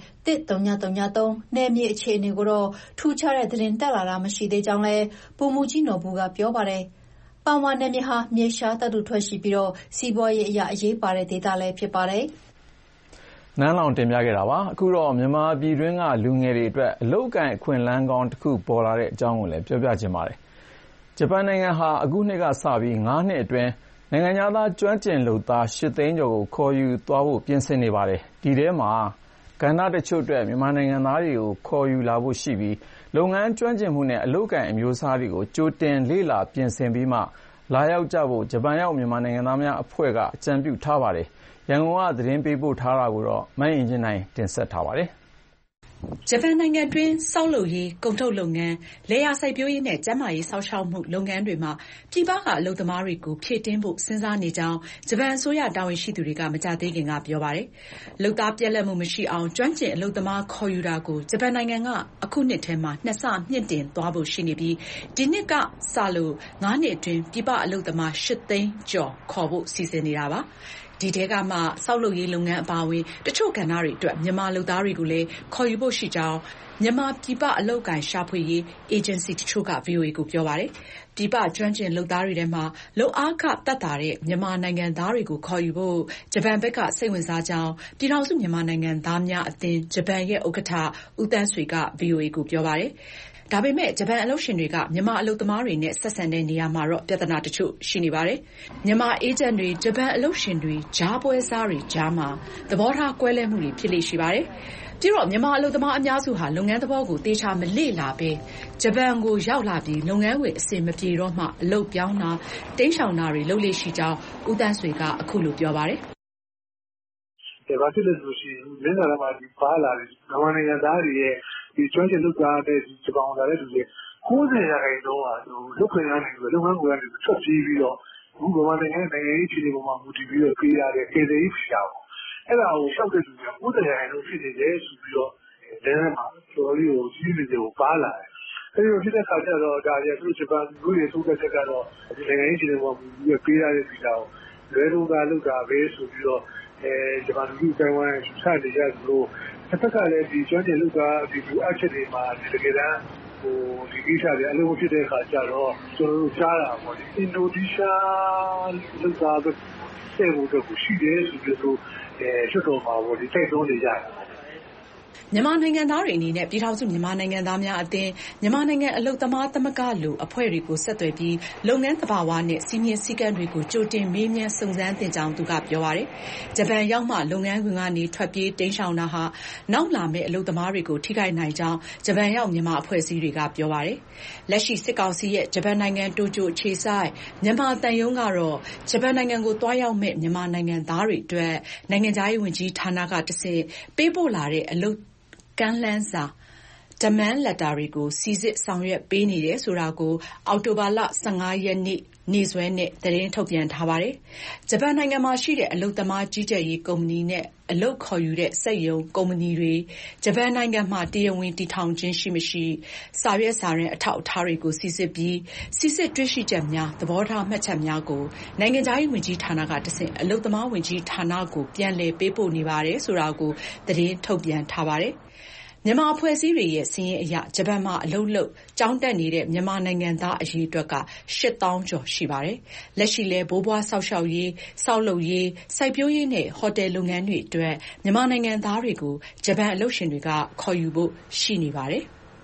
13033နယ်မြေအခြေအနေကိုတော့ထူးခြားတဲ့သတင်းတက်လာတာမရှိသေးကြောင်းလည်းဗိုလ်မှူးကြီးနော်ဘူးကပြောပါတယ်ပေါင်ဝါနယ်မြေဟာမြေရှားသတ္တုထွက်ရှိပြီးစီးပွားရေးအရအရေးပါတဲ့ဒေသလည်းဖြစ်ပါတယ်။နန်းလောင်တင်ပြခဲ့တာပါ။အခုတော့မြန်မာပြည်တွင်းကလူငယ်တွေအတွက်အလုပ်အကိုင်အခွင့်အလမ်းကောင်းတစ်ခုပေါ်လာတဲ့အကြောင်းကိုလည်းပြောပြချင်ပါတယ်။ဂျပန်နိုင်ငံဟာအခုနှစ်ကစပြီး9နှစ်အတွင်းနိုင်ငံသားကျွမ်းကျင်လုပ်သား8သိန်းကျော်ကိုခေါ်ယူသွားဖို့ပြင်ဆင်နေပါတယ်။ဒီထဲမှာကဏ္ဍတချို့အတွက်မြန်မာနိုင်ငံသားတွေကိုခေါ်ယူလာဖို့ရှိပြီးလုပ်ငန်းကျွမ်းကျင်မှုနဲ့အလုပ်အကိုင်အမျိုးအစားတွေကိုကြိုတင်လေ့လာပြင်ဆင်ပြီးမှလာရောက်ကြဖို့ဂျပန်ရောက်မြန်မာနိုင်ငံသားများအဖွဲ့ကအကြံပြုထားပါတယ်။ရန်ကုန်ကသတင်းပေးပို့ထားတာကိုတော့မအင်ကြင်းနိုင်တင်ဆက်ထားပါတယ်။ဂျပန်နိုင်ငံတွင်းဆောက်လုပ်ရေး၊ကုန်ထုတ်လုပ်ငန်း၊လယ်ယာစိုက်ပျိုးရေးနဲ့ကျန်းမာရေးစောင့်ရှောက်မှုလုပ်ငန်းတွေမှာပြည်ပကအလုပ်သမားတွေကိုဖြည့်တင်းဖို့စဉ်းစားနေကြောင်းဂျပန်အစိုးရတာဝန်ရှိသူတွေကမကြာသေးခင်ကပြောပါတယ်။လုပ်သားပြတ်လတ်မှုမရှိအောင်ကျွမ်းကျင်အလုပ်သမားခေါ်ယူတာကိုဂျပန်နိုင်ငံကအခုနှစ်ထဲမှာ2 ဆမြင့်တင်သွားဖို့ရှိနေပြီးဒီနှစ်ကစလို့9 နှစ်အတွင်းပြည်ပအလုပ်သမား8 သိန်းကျော်ခေါ်ဖို့စီစဉ်နေတာပါ။ဒီထဲကမှဆောက်လုပ်ရေးလုပ်ငန်းအပါအဝင်တချို့ကဏ္ဍတွေအတွက်မြန်မာလုပ်သားတွေကိုလည်းခေါ်ယူဖို့ရှိကြောင်းမြန်မာပြည်ပအလုပ်အကိုင်ရှာဖွေရေးအေဂျင်စီတချို့က VOA ကိုပြောပါတယ်။ပြည်ပကျွမ်းကျင်လုပ်သားတွေထဲမှာလုပ်အားခသက်သာတဲ့မြန်မာနိုင်ငံသားတွေကိုခေါ်ယူဖို့ဂျပန်ဘက်ကစိတ်ဝင်စားကြောင်းပြည်ထောင်စုမြန်မာနိုင်ငံသားများအသင်းဂျပန်ရဲ့ဥက္ကဋ္ဌဦးသန်းဆွေက VOA ကိုပြောပါတယ်။ဒါပေမဲ့ဂျပန်အလုပ်ရှင်တွေကမြန်မာအလုပ်သမားတွေနဲ့ဆက်ဆံတဲ့နေရာမှာတော့ပြဿနာတချို့ရှိနေပါတယ်။မြန်မာအေဂျင့်တွေဂျပန်အလုပ်ရှင်တွေကြားပွဲစားတွေကြားမှာသဘောထားကွဲလွဲမှုတွေဖြစ်လေ့ရှိပါတယ်။ပြီးတော့မြန်မာအလုပ်သမားအများစုဟာလုပ်ငန်းသဘောကိုသေချာမလေ့လာပဲဂျပန်ကိုရောက်လာပြီးလုပ်ငန်းဝင်အဆင်မပြေတော့မှအလုပ်ပြောင်းတာတိမ်းရှောင်တာတွေလုပ်လေ့ရှိကြောင်းဦးသန်းဆွေကအခုလိုပြောပါတယ်။ဘာဖြစ်လို့ဆိုရှင်မင်းသားမှာဒီပါလာတယ်မြန်မာနိုင်ငံသားတွေရဲ့ဒီကျွမ်းကျင်လုပ်သားတဲ့ဒီဂျပန်လာတဲ့လူတွေ90%လောက်ဟာလုပ်ခွင့်ရနေပြီးလုပ်ငန်းကိုရနေထွက်ပြေးပြီးတော့အခုမြန်မာနိုင်ငံရေးအခြေအနေပေါ်မှာမူတည်ပြီးတော့ပြေးရတဲ့ကေဒေးဖီယာပေါ့အဲ့ဒါကိုရှောက်တဲ့လူတွေက90%လောက်ဖြစ်နေတယ်ဆိုပြီးတော့လမ်းမှာတော်လေးကိုကြီးနေတယ်ကိုပါလာတယ်အဲ့ဒီလိုဖြစ်တဲ့ခါကျတော့ဒါရသူဂျပန်လူတွေသုံးတဲ့ချက်ကတော့ဒီနိုင်ငံရေးအခြေအနေပေါ်မှာမူတည်ပြီးပြေးရတဲ့ဗီဇာကိုလွယ်လို့ကလုပ်တာပဲဆိုပြီးတော့ဂျပန်လူတိုင်းဝိုင်းစနေကြလို့တစ်ခါလည်းဒီကျွမ်းကျင်လုပ်သားဒီလူအချက်တွေမှာတကယ်တမ်းဒီကိစ္စတွေအလုံးဖြစ်တဲ့အခါကျတော့ကျွန်တော်တို့ကြားတာပေါ့ဒီအင်ဒိုနီးရှားလုပ်သားတွေစေဖို့တော့ရှိတယ်ဆိုပြီးတော့ရွှတ်တော်မှာပေါ့ဒီတိုက်တွန်းနေကြတယ်မြန်မာနိုင်ငံသားတွေအနေနဲ့ပြည်ထောင်စုမြန်မာနိုင်ငံသားများအသင်းမြန်မာနိုင်ငံအလုပ်သမားသမဂ္ဂလိုအဖွဲ့တွေကိုဆက်သွယ်ပြီးလုပ်ငန်းသဘာဝနဲ့စီမင်းစည်းကမ်းတွေကိုကြိုတင်မေးမြန်းစုံစမ်းသင်ကြောင်းသူကပြောပါတယ်။ဂျပန်ရောက်မှလုပ်ငန်းခွင်ကနေထွက်ပြေးတိမ်းရှောင်တာဟာနောက်လာမယ့်အလုပ်သမားတွေကိုထိခိုက်နိုင်ကြောင်းဂျပန်ရောက်မြန်မာအဖွဲ့အစည်းတွေကပြောပါတယ်။လက်ရှိစစ်ကောင်စီရဲ့ဂျပန်နိုင်ငံတိုကျိုအခြေစိုက်မြန်မာတန်ယုံကတော့ဂျပန်နိုင်ငံကိုတွားရောက်မဲ့မြန်မာနိုင်ငံသားတွေအတွက်နိုင်ငံခြားရေးဝန်ကြီးဌာနကတဆင့်ပေးပို့လာတဲ့အလုပ်ကမ်းလှမ်းစာ demand letter တွေကိုစီစစ်ဆောင်ရွက်ပေးနေတယ်ဆိုတာကိုအောက်တိုဘာလ15ရက်နေ့စွဲနဲ့သတင်းထုတ်ပြန်ထားပါတယ်။ဂျပန်နိုင်ငံမှာရှိတဲ့အလုပ်သမားကြီးကြပ်ရေးကုမ္ပဏီနဲ့အလုပ်ခေါ်ယူတဲ့စက်ရုံကုမ္ပဏီတွေဂျပန်နိုင်ငံမှာတရားဝင်တည်ထောင်ခြင်းရှိမရှိစာရွက်စာတမ်းအထောက်အထားတွေကိုစီစစ်ပြီးစီစစ်တွေ့ရှိချက်များသဘောထားမှတ်ချက်များကိုနိုင်ငံခြားရေးဝန်ကြီးဌာနကတဆင့်အလုပ်သမားဝန်ကြီးဌာနကိုပြန်လည်ပေးပို့နေပါတယ်ဆိုတာကိုသတင်းထုတ်ပြန်ထားပါတယ်။မြန်မာအဖွဲ့အစည်းတွေရဲ့စာရင်းအရဂျပန်မှာအလုပ်လုပ်ကျောင်းတက်နေတဲ့မြန်မာနိုင်ငံသားအရေအတွက်က8000ကျော်ရှိပါတယ်။လက်ရှိလဲဘိုးဘွားဆောက်ရှောက်ရေး၊ဆောက်လုပ်ရေး၊စိုက်ပျိုးရေးနဲ့ဟိုတယ်လုပ်ငန်းတွေအတွက်မြန်မာနိုင်ငံသားတွေကိုဂျပန်အလုပ်ရှင်တွေကခေါ်ယူဖို့ရှိနေပါတယ်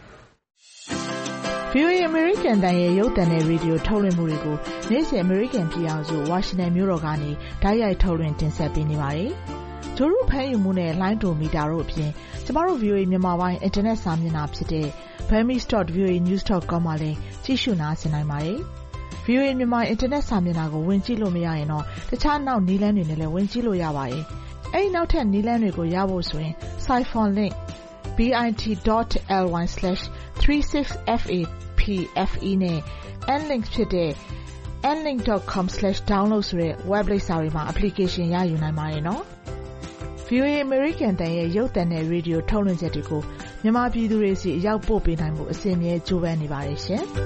။ VOA American အသံရဲ့ရုပ်သံနဲ့ရေဒီယိုထုတ်လွှင့်မှုတွေကိုနေ့စဉ် American ပြည်ထောင်စုဝါရှင်တန်မြို့တော်ကနေတိုက်ရိုက်ထုတ်လွှင့်တင်ဆက်ပေးနေပါတယ်။ဂျိုရုဖမ်းယူမှုနဲ့လိုင်းဒိုမီတာတို့အပြင်ကျမတို့ VOA မြန်မာပိုင်းအင်တာနက်စာမျက်နှာဖြစ်တဲ့ burmese.voanews.com မှာလည်းကြည့်ရှုနားဆင်နိုင်ပါတယ်။ VOA မြန်မာအင်တာနက်စာမျက်နှာကိုဝင်ကြည့်လို့မရရင်တော့တခြားနောက်နည်းလမ်းတွေနဲ့လည်းဝင်ကြည့်လို့ရပါတယ်။အဲဒီနောက်ထပ်နည်းလမ်းတွေကိုရဖို့ဆိုရင် Siphon link bit.ly/36fap FE နဲ့ nlink ဖြစ်တဲ့ nlink.com/download ဆိုတဲ့ web လိပ်စာတွေမှာ application ရယူနိုင်ပါတယ်နော်။ VOA American တန်ရဲ့ရုပ်သံနဲ့ရေဒီယိုထုတ်လွှင့်ချက်တွေကိုမြန်မာပြည်သူတွေစီအရောက်ပို့ပေးနိုင်မှုအစဉ်အမြဲကြိုးပမ်းနေပါတယ်ရှင်။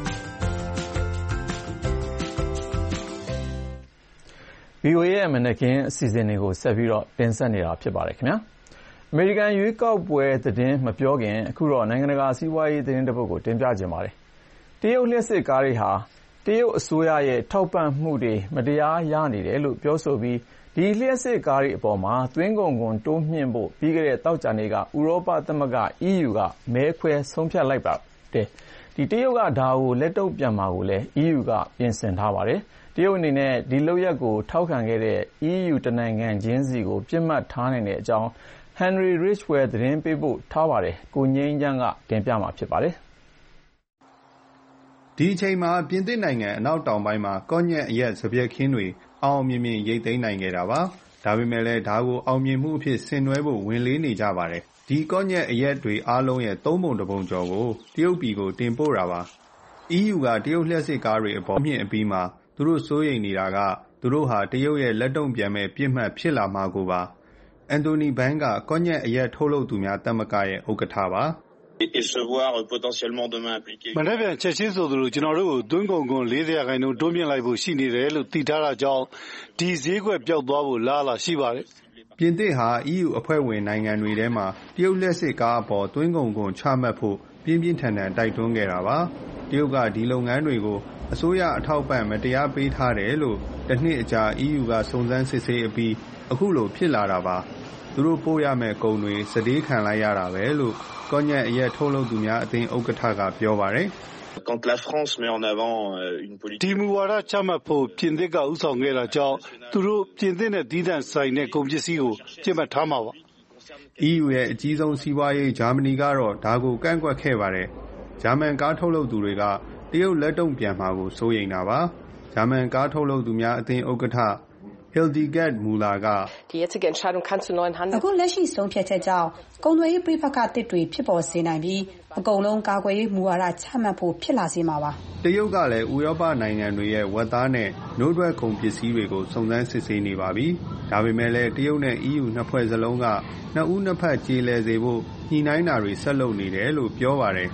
VOA ရဲ့မနက်ခင်းအစီအစဉ်တွေကိုဆက်ပြီးတော့တင်ဆက်နေတာဖြစ်ပါတယ်ခင်ဗျာ။အမေရိကန်ရွေးကောက်ပွဲသတင်းမပြောခင်အခုတော့နိုင်ငံတကာစီးပွားရေးသတင်းတစ်ပုဒ်ကိုတင်ပြခြင်းပါတယ်။တရုတ်လျှက်စစ်ကားတွေဟာတရုတ်အစိုးရရဲ့ထောက်ပံ့မှုတွေမတရားရနေတယ်လို့ပြောဆိုပြီးဒီလျှက်စစ်ကားတွေအပေါ်မှာသွင်းကုန်ခွန်တိုးမြှင့်ဖို့ပြီးခဲ့တဲ့သောကြာနေ့ကဥရောပသမဂ္ဂ EU ကမဲခွဲဆုံးဖြတ်လိုက်ပါတယ်။ဒီတရုတ်ကဒါကိုလက်တုပ်ပြန်မှာကိုလည်း EU ကပြင်ဆင်ထားပါတယ်။တရုတ်အနေနဲ့ဒီလုပ်ရက်ကိုထောက်ခံခဲ့တဲ့ EU တနိုင်ငံချင်းစီကိုပြစ်မှတ်ထားနိုင်တဲ့အကြောင်း Henry Ridgwell သတင်းပေးပို့ထားပါတယ်။ကိုငြိမ်းချမ်းကတင်ပြမှာဖြစ်ပါတယ်။ဒီအချိန်မှာပြင်သစ်နိုင်ငံအနောက်တောင်ပိုင်းမှာကော့ညက်အရက်စပျက်ခင်းတွေအောင်မြင်မြင်ရိတ်သိမ်းနိုင်ခဲ့တာပါ။ဒါပေမဲ့လည်းဒါကိုအောင်မြင်မှုအဖြစ်ဆင်နွှဲဖို့ဝင်လေးနေကြပါတယ်။ဒီကော့ညက်အရက်တွေအားလုံးရဲ့3ပုံ1ပုံကျော်ကိုတရုတ်ပြည်ကိုတင်ပို့တာပါ။ EU ကတရုတ်လျှက်စစ်ကားတွေအပေါ်မြင့်အပြီးမှာသူတို့စိုးရိမ်နေတာကသူတို့ဟာတရုတ်ရဲ့လက်တုံ့ပြန်မဲ့ပြစ်မှတ်ဖြစ်လာမှာကိုပါ။အန်တိုနီဘန်းကကော့ညက်အရက်ထုတ်လုပ်သူများသမဂ္ဂရဲ့ဥက္ကဋ္ဌပါ။မနက်ဖြန်ချက်ချင်းဆိုသလိုကျွန်တော်တို့ကိုသွင်းကုန်ခွန် 40% တိုးမြှင့်လိုက်ဖို့ရှိနေတယ်လို့သိထားတာကြောင့်ဒီဈေးကွက်ပျောက်သွားဖို့လားလာရှိပါတယ်။ပြင်သစ်ဟာ EU အဖွဲ့ဝင်နိုင်ငံတွေထဲမှာတရုတ်လက်စစ်ကားအပေါ်သွင်းကုန်ခွန်ချမှတ်ဖို့ပြင်းပြင်းထန်ထန်တိုက်တွန်းခဲ့တာပါ။တရုတ်ကဒီလုပ်ငန်းတွေကိုအစိုးရအထောက်ပံ့မတရားပေးထားတယ်လို့တစ်နှစ်အကြာ EU ကစုံစမ်းစစ်ဆေးအပြီးအခုလိုဖြစ်လာတာပါ။သူတို့ပို့ရမယ့်ကုန်တွေစတေးခံလိုက်ရတာပဲလို့ကော့ညက်အရက်ထုတ်လုပ်သူများအသင်းဥက္ကဋ္ဌကပြောပါတယ်။ဒီမူဝါဒချမှတ်ဖို့ပြင်သစ်ကဥဆောင်ခဲ့တာကြောင့်သူတို့ပြင်သစ်နဲ့သီးသန့်ဆိုင်တဲ့ကုန်ပစ္စည်းကိုပြစ်မှတ်ထားမှာပါ။ EU ရဲ့အကြီးဆုံးစီးပွားရေးဂျာမနီကတော့ဒါကိုကန့်ကွက်ခဲ့ပါတယ်။ဂျာမန်ကားထုတ်လုပ်သူတွေကတရုတ်လက်တုံ့ပြန်မှာကိုစိုးရိမ်တာပါ။ဂျာမန်ကားထုတ်လုပ်သူများအသင်းဥက္ကဋ္ဌHildegard Müller ကအခုလက်ရှိဆုံးဖြတ်ချက်ကြောင့်ကုန်သွယ်ရေးပြပခအသစ်တွေဖြစ်ပေါ်စေနိုင်ပြီးအကုန်လုံးကာကွယ်ရေးမူဝါဒချမှတ်ဖို့ဖြစ်လာစေမှာပါတရုတ်ကလည်းဥရောပနိုင်ငံတွေရဲ့ဝက်သားနဲ့နို့ထွက်ကုန်ပစ္စည်းတွေကိုစုံစမ်းစစ်ဆေးနေပါပြီဒါပေမဲ့လည်းတရုတ်နဲ့ EU နှစ်ဖွဲ့စလုံးကနှစ်ဦးနှစ်ဖက်ကြေလည်စေဖို့ညှိနှိုင်းတာတွေဆက်လုပ်နေတယ်လို့ပြောပါတယ်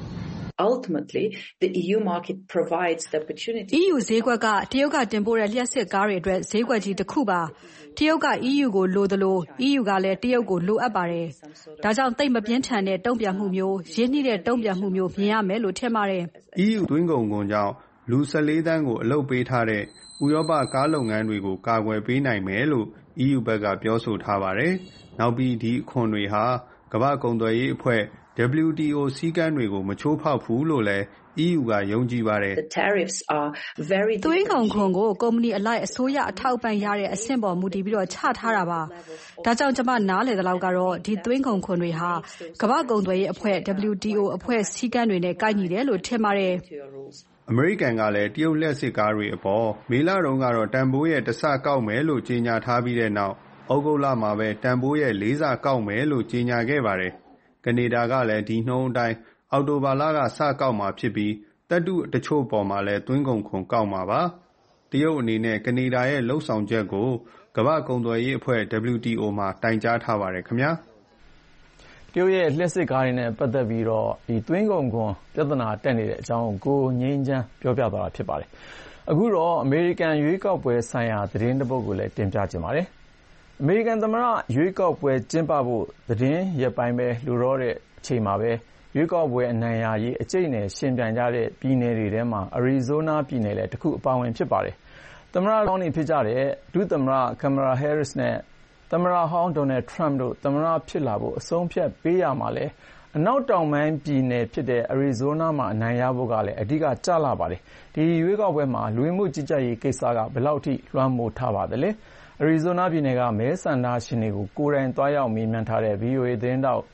Ultimately, the EU market provides the opportunity. EU ဈေးကွက်ကတရုတ်ကတင်ပို့တဲ့လျှက်စစ်ကားတွေအတွက်ဈေးကွက်ကြီးတစ်ခုပါ။တရုတ်က EU ကိုလိုသလို EU ကလည်းတရုတ်ကိုလိုအပ်ပါတယ်။ဒါကြောင့်သိပ်မပြင်းထန်တဲ့တုံ့ပြန်မှုမျိုးရင်းနှီးတဲ့တုံ့ပြန်မှုမျိုးမြင်ရမယ်လို့ထင်ပါတယ်။ EU သွင်းကုန်ခွန်ကြောင့်လူ14သန်းကိုအလုပ်ပေးထားတဲ့ဥရောပကားလုပ်ငန်းတွေကိုကာကွယ်ပေးနိုင်မယ်လို့ EU ဘက်ကပြောဆိုထားပါတယ်။နောက်ပြီးဒီအခွန်တွေဟာကမ္ဘာ့ကုန်သွယ်ရေးအဖွဲ့ WTO စည်းကမ်းတွေကိုမချိုးဖောက်ဘူးလို့လည်း EU ကယုံကြည်ပါတယ်။သွင်းကုန်ခွန်ကိုကုမ္ပဏီအလိုက်အစိုးရအထောက်ပံ့ရတဲ့အဆင့်ပေါ်မူတည်ပြီးတော့ချထားတာပါ။ဒါကြောင့်ကျွန်မနားလည်သလောက်ကတော့ဒီသွင်းကုန်ခွန်တွေဟာကမ္ဘာ့ကုန်သွယ်ရေးအဖွဲ့ WTO အဖွဲ့စည်းကမ်းတွေနဲ့ကိုက်ညီတယ်လို့ထင်ပါတယ်။အမေရိကန်ကလည်းတရုတ်လျှက်စစ်ကားတွေအပေါ်မေလတုန်းကတော့တန်ဖိုးရဲ့တစ်ဆကောက်မယ်လို့ကြေညာထားပြီးတဲ့နောက်ဩဂုတ်လမှာပဲတန်ဖိုးရဲ့4ဆကောက်မယ်လို့ကြေညာခဲ့ပါတယ်။ကနေဒါကလည်းဒီနှုန်းအတိုင်းအောက်တိုဘာလကစကောက်မှာဖြစ်ပြီးတပ်တုတချို့ပေါ်မှာလည်းသွင်းကုန်ခွန်ကောက်မှာပါတရုတ်အနေနဲ့ကနေဒါရဲ့လှုပ်ဆောင်ချက်ကိုကမ္ဘာ့ကုန်သွယ်ရေးအဖွဲ့ WTO မှာတိုင်ကြားထားပါတယ်ခင်ဗျာတရုတ်ရဲ့လျှက်စစ်ကားတွေနဲ့ပတ်သက်ပြီးတော့ဒီသွင်းကုန်ခွန်ပြဿနာတက်နေတဲ့အကြောင်းကိုငြိမ်းချမ်းပြောပြသွားတာဖြစ်ပါတယ်အခုတော့အမေရိကန်ရွေးကောက်ပွဲဆိုင်ရာသတင်းတစ်ပုဒ်ကိုလည်းတင်ပြခြင်းပါတယ်အမေရိကန်သမ္မတရွေးကောက်ပွဲကျင်းပဖို့သတင်းရက်ပိုင်းပဲလူတော့တဲ့အချိန်မှာပဲရွေးကောက်ပွဲအနိုင်ရရေးအကျိတ်နဲ့ရှင်ပြိုင်ကြတဲ့ပြည်နယ်တွေထဲမှာအရီဇိုးနားပြည်နယ်လည်းတစ်ခုအပါအဝင်ဖြစ်ပါတယ်။သမ္မတကောင်းနေဖြစ်ကြတဲ့ဒုသမ္မတကင်မလာဟဲရစ်နဲ့သမ္မတဟောင်းဒေါ်နယ်ထရမ့်တို့သမ္မတဖြစ်လာဖို့အဆုံးဖြတ်ပေးရမှာလဲအနောက်တောင်ပိုင်းပြည်နယ်ဖြစ်တဲ့အရီဇိုးနားမှာအနိုင်ရဖို့ကလည်းအဓိကကျလာပါတယ်။ဒီရွေးကောက်ပွဲမှာလူဝင်မှုကြီးကြပ်ရေးကိစ္စကဘယ်လောက်ထိလွှမ်းမိုးထားပါသလဲ။အရီဇိုးနားပြည်နယ်ကမဲဆန္ဒရှင်တွေကိုကိုယ်တိုင်သွားရောက်မေးမြန်းထားတဲ့ VOA သတင်းတောက်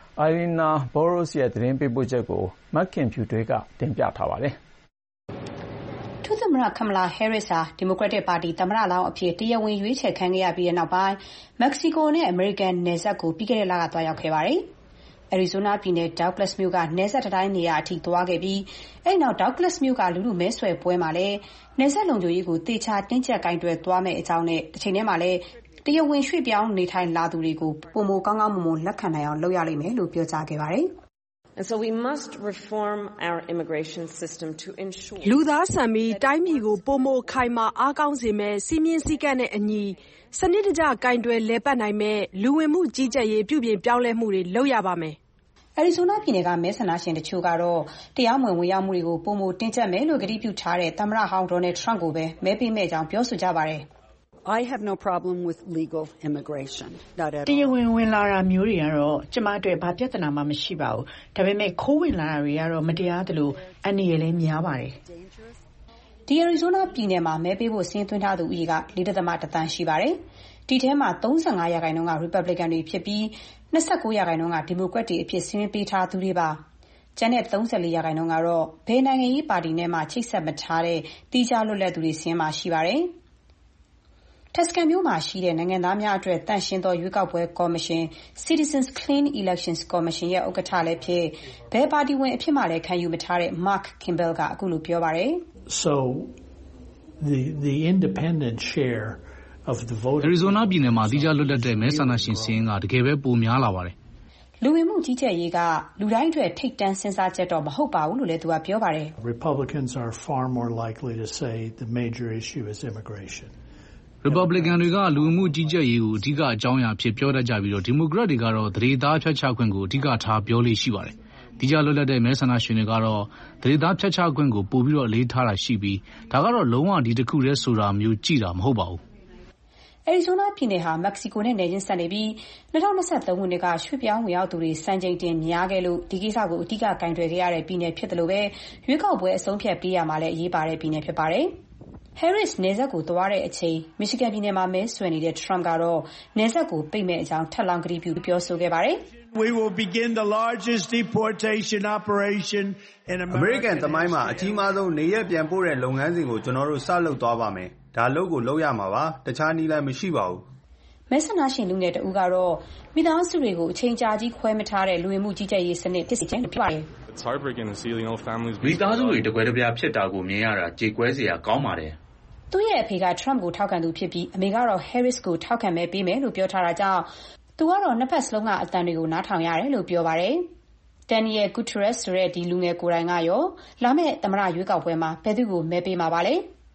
Irina Boros ရဲ့သတင်းပေးပို့ချက်ကိုမက်ခင်ဖြူတွေးကတင်ပြထားပါတယ်။ဒုသမ္မတကင်မလာဟဲရစ်ဟာဒီမိုကရက်တစ်ပါတီသမ္မတလောင်းအဖြစ်တရားဝင်ရွေးချယ်ခံခဲ့ရပြီးတဲ့နောက်ပိုင်းမက္ကဆီကိုနဲ့အမေရိကန်နယ်စပ်ကိုပြီးခဲ့တဲ့လကသွားရောက်ခဲ့ပါတယ်။အရီဇိုနာပြည်နယ် Douglas မြို့ကနယ်စပ်တံတိုင်းနေရာအထိသွားခဲ့ပြီးအဲဒီနောက် Douglas မြို့ကလူထုမဲဆွယ်ပွဲမှာလည်းနယ်စပ်လုံခြုံရေးကိုသေချာတင်းကျပ်ကိုင်တွယ်သွားမယ့်အကြောင်းနဲ့တစ်ချိန်တည်းမှာလည်းတရားဝင်ရွှေ့ပြောင်းနေထိုင်လာသူတွေကိုပိုမိုကောင်းကောင်းမွန်မွန်လက်ခံနိုင်အောင်လုပ်ရလိမ့်မယ်လို့ပြောကြားခဲ့ပါတယ် And so we must reform our immigration system to ensure လူသားဆန်ပြီးတိုင်းပြည်ကိုပိုမိုခိုင်မာအားကောင်းစေမယ့်စီမင်းစည်းကမ်းနဲ့အညီစနစ်တကျကိုင်တွယ်လည်ပတ်နိုင်မဲ့လူဝင်မှုကြီးကြပ်ရေးပြုပြင်ပြောင်းလဲမှုတွေလုပ်ရပါမယ်။အရီဇိုနာပြည်နယ်ကမဲဆန္ဒရှင်တချို့ကတော့တရားမဝင်ဝင်ရောက်မှုတွေကိုပိုမိုတင်းကျပ်မယ်လို့ကတိပြုထားတဲ့သမ္မတဟောင်းဒေါ်နယ်ထရမ့်ကိုပဲမဲပေးမဲ့ကြောင်းပြောဆိုကြပါတယ် I have no problem with legal immigration. တရားဝင်ဝင်လာတာမျိုးတွေကတော့ကျမအတွက်ဘာပြဿနာမှမရှိပါဘူး။ဒါပေမဲ့ခိုးဝင်လာတာတွေကတော့မတရားသလိုအန္တရာယ်လည်းများပါတယ်။ဒီအရီဇိုနာပြည်နယ်မှာမဲပေးဖို့စာရင်းသွင်းထားသူဦးရေက 4.1 သန်းရှိပါတယ်။ဒီထဲမှာ 35% က Republican တွေဖြစ်ပြီး 29% က Democrat တွေအဖြစ်စာရင်းပေးထားသူတွေပါ။ကျန်တဲ့ 34% ကတော့ဘယ်နိုင်ငံရေးပါတီနဲ့မှချိတ်ဆက်မထားတဲ့တီးခြားလွတ်လပ်သူတွေစာရင်းမှာရှိပါတယ်။ Tuscan မြို့မှာရှိတဲ့နိုင်ငံသားများအတွက်တန့်ရှင်းသောရွေးကောက်ပွဲကော်မရှင် Citizens Clean Elections Commission ရဲ့ဥက္ကဋ္ဌလည်းဖြစ်ဘယ်ပါတီဝင်အဖြစ်မှလည်းခံယူမထားတဲ့ Mark Kimball ကအခုလိုပြောပါတယ်။ So the independent share of the vote Arizona ပြည်နယ်မှာတိကျလွတ်လပ်တဲ့မဲဆန္ဒရှင်စာရင်းကတကယ်ပဲပိုများလာပါတယ်။လူဝင်မှုကြီးကြပ်ရေးကလူတိုင်းအတွက်ထိပ်တန်းစဉ်းစားချက်တော့မဟုတ်ပါဘူးလို့လည်းသူကပြောပါတယ်။ Republicans are far more likely to say the major issue is immigration. Republican တွေကလူဝင်မှုကြီးကြပ်ရေးကိုအဓိကအကြောင်းအရာဖြစ်ပြောတတ်ကြပြီးတော့ Democrat တွေကတော့သရေသားဖြတ်ချခွင့်ကိုအဓိကထားပြောလို့ရှိပါတယ်။တိကျလွတ်လပ်တဲ့မဲဆန္ဒရှင်တွေကတော့သရေသားဖြတ်ချခွင့်ကိုပို့ပြီးတော့အလေးထားတာရှိပြီးဒါကတော့လုံးဝဒီတစ်ခုတည်းဆိုတာမျိုးကြည့်တာမဟုတ်ပါဘူး။အရီဇိုနာပြည်နယ်ဟာမက္ကဆီကိုနဲ့နယ်ချင်းဆက်နေပြီး2023ခုနှစ်ကရွှေ့ပြောင်းဝင်ရောက်သူတွေစံချိန်တင်များခဲ့လို့ဒီကိစ္စကိုအဓိကကင်တွယ်ခဲ့ရတဲ့ပြည်နယ်ဖြစ်တယ်လို့ပဲရွေးကောက်ပွဲအဆုံးဖြတ်ပေးရမှာလည်းအရေးပါတဲ့ပြည်နယ်ဖြစ်ပါတယ်။ Harris နယ်စပ်ကိုသွားတဲ့အချိန် Michigan ပြည်နယ်မှာမဲဆွယ်နေတဲ့ Trump ကတော့နယ်စပ်ကိုပိတ်မဲ့အကြောင်းထပ်လောင်းကတိပြုပြောဆိုခဲ့ပါတယ်။ We will begin the largest deportation operation in America. American သမိုင်းမှာအကြီးမားဆုံးနေရပ်ပြန်ပို့တဲ့လုပ်ငန်းစဉ်ကိုကျွန်တော်တို့စလုပ်သွားပါမယ်။ဒါလုပ်ကိုလုပ်ရမှာပါ။တခြားနည်းလမ်းမရှိပါဘူး။မဲဆန္ဒရှင်လူငယ်တဦးကတော့မိသားစုတွေကိုအချိန်ကြာကြီးခွဲမထားတဲ့လူဝင်မှုကြီးကြပ်ရေးစနစ်ဖြစ်စေချင်ဖြစ်ပါတယ်။ It's heartbreaking to see families မိသားစုတွေတကွဲတပြားဖြစ်တာကိုမြင်ရတာကြေကွဲစရာကောင်းပါတယ်။သူ့ရဲ့အဖေက Trump ကိုထောက်ခံသူဖြစ်ပြီးအမေကတော့ Harris ကိုထောက်ခံမဲပေးမယ်လို့ပြောထားတာကြောင့်သူကတော့နှစ်ဖက်စလုံးကအသံတွေကိုနားထောင်ရတယ်လို့ပြောပါတယ်။ Daniel Gutierrez ဆိုတဲ့ဒီလူငယ်ကိုယ်တိုင်ကရောလာမယ့်သမ္မတရွေးကောက်ပွဲမှာဘယ်သူကိုမဲပေးမှာပါလဲ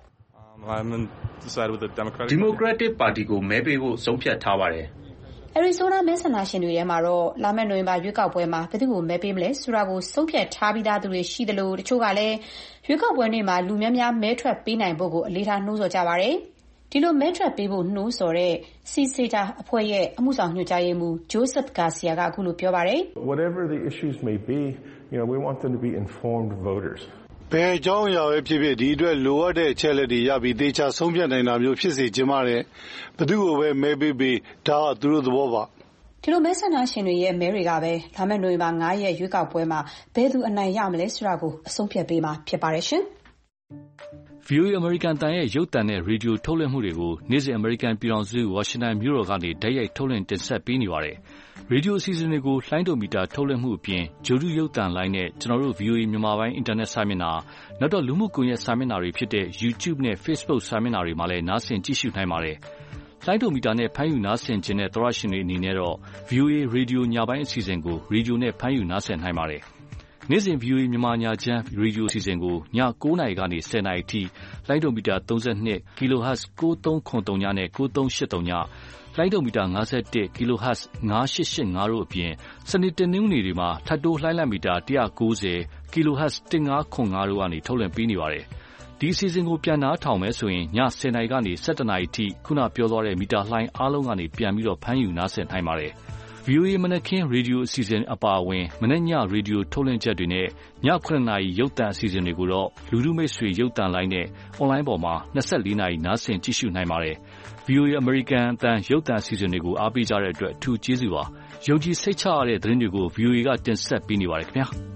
။ Democratic Party ကိုမဲပေးဖို့ဆုံးဖြတ်ထားပါတယ်။ Arizona မဲဆန္ဒရှင်တွေထဲမှာတော့လာမယ့်နိုဝင်ဘာရွေးကောက်ပွဲမှာဘယ်သူကိုမဲပေးမလဲဆိုတာကိုဆုံးဖြတ်ထားပြီးသားသူတွေရှိသလိုတချို့ကလည်းရွေးကောက်ပွဲနေ့မှာလူများများမဲထွက်ပေးနိုင်ဖို့ကိုအလေးထားနှိုးဆော်ကြပါတယ်။ဒီလိုမဲထွက်ပေးဖို့နှိုးဆော်တဲ့ CSETA အဖွဲ့ရဲ့အမှုဆောင်ညွှန်ကြားရေးမှူး Joseph Garcia ကအခုလိုပြောပါတယ်။ Whatever the issues may be, we want them to be informed voters. ဘယ်အကြောင်းအရာပဲဖြစ်ဖြစ်ဒီအတွက်လိုအပ်တဲ့အချက်လက်တွေရပြီးသေချာဆုံးဖြတ်နိုင်တာမျိုးဖြစ်စေချင်ပါတယ်။ဘယ်သူကိုပဲမဲပေးပေးဒါကသူတို့သဘောပါဒီလိုမဲဆန္ဒရှင်တွေရဲ့မဲတွေကပဲလာမယ့်နိုဝင်ဘာ9ရက်ရွေးကောက်ပွဲမှာဘယ်သူအနိုင်ရမလဲဆိုတာကိုအဆုံးဖြတ်ပေးမှာဖြစ်ပါတယ်ရှင်။ VOA American တန်ရဲ့ရုပ်သံနဲ့ရေဒီယိုထုတ်လွှင့်မှုတွေကိုနေ့စဉ် American ပြည်ထောင်စုဝါရှင်တန်မြို့တော်ကနေတိုက်ရိုက်ထုတ်လွှင့်တင်ဆက်ပေးနေပါတယ်။ရေဒီယိုအစီအစဉ်တွေကိုလှိုင်းဒိုမီတာထုတ်လွှင့်မှုအပြင်ဂြိုလ်တုရုပ်သံလိုင်းနဲ့ကျွန်တော်တို့ VOA မြန်မာပိုင်းအင်တာနက်စာမျက်နှာနောက်တော့လူမှုကွန်ရက်စာမျက်နှာတွေဖြစ်တဲ့ YouTube နဲ့ Facebook စာမျက်နှာတွေမှာလည်းနားဆင်ကြည့်ရှုနိုင်ပါတယ်။လှိုင်းဒိုမီတာနဲ့ဖမ်းယူနားဆင်ခြင်းတဲ့သောရရှင်တွေအနေနဲ့တော့ VOA ရေဒီယိုညပိုင်းအစီအစဉ်ကိုရေဒီယိုနဲ့ဖမ်းယူနားဆင်နိုင်ပါတယ်။နေ့စဉ် VOA မြန်မာညချမ်းရေဒီယိုအစီအစဉ်ကိုည9:00 နာရီကနေ10:00 နာရီအထိလှိုင်းဒိုမီတာ32 kHz 9303နဲ့9383ညလိုင်းဒိုမီတာ51 kHz 9885တို့အပြင်စနေတနင်္ဂနွေတွေမှာထပ်တိုးလှိုင်းလံမီတာ190 kHz 1505တို့ကနေထုတ်လွှင့်ပေးနေပါတယ်။ဒီအစီအစဉ်ကိုပြန်နားထောင်မယ်ဆိုရင်ည10:00 နာရီကနေ17:00 နာရီအထိခုနပြောသွားတဲ့မီတာလှိုင်းအားလုံးကနေပြန်ပြီးတော့ဖမ်းယူနားဆင်နိုင်ပါတယ်။ VOA မနက်ခင်းရေဒီယိုအစီအစဉ်အပါအဝင်မနက်ညရေဒီယိုထုတ်လွှင့်ချက်တွေနဲ့ည9:00 နာရီရုပ်သံအစီအစဉ်တွေကိုတော့လူထုမိတ်ဆွေရုပ်သံလိုင်းနဲ့အွန်လိုင်းပေါ်မှာ24 နာရီနားဆင်ကြည့်ရှုနိုင်ပါတယ်။ VOA American အသံရုပ်သံအစီအစဉ်တွေကိုအားပေးကြတဲ့အတွက်အထူးကျေးဇူးပါ။ယုံကြည်စိတ်ချရတဲ့သတင်းတွေကို VOA ကတင်ဆက်ပေးနေပါတယ်ခင်ဗျာ။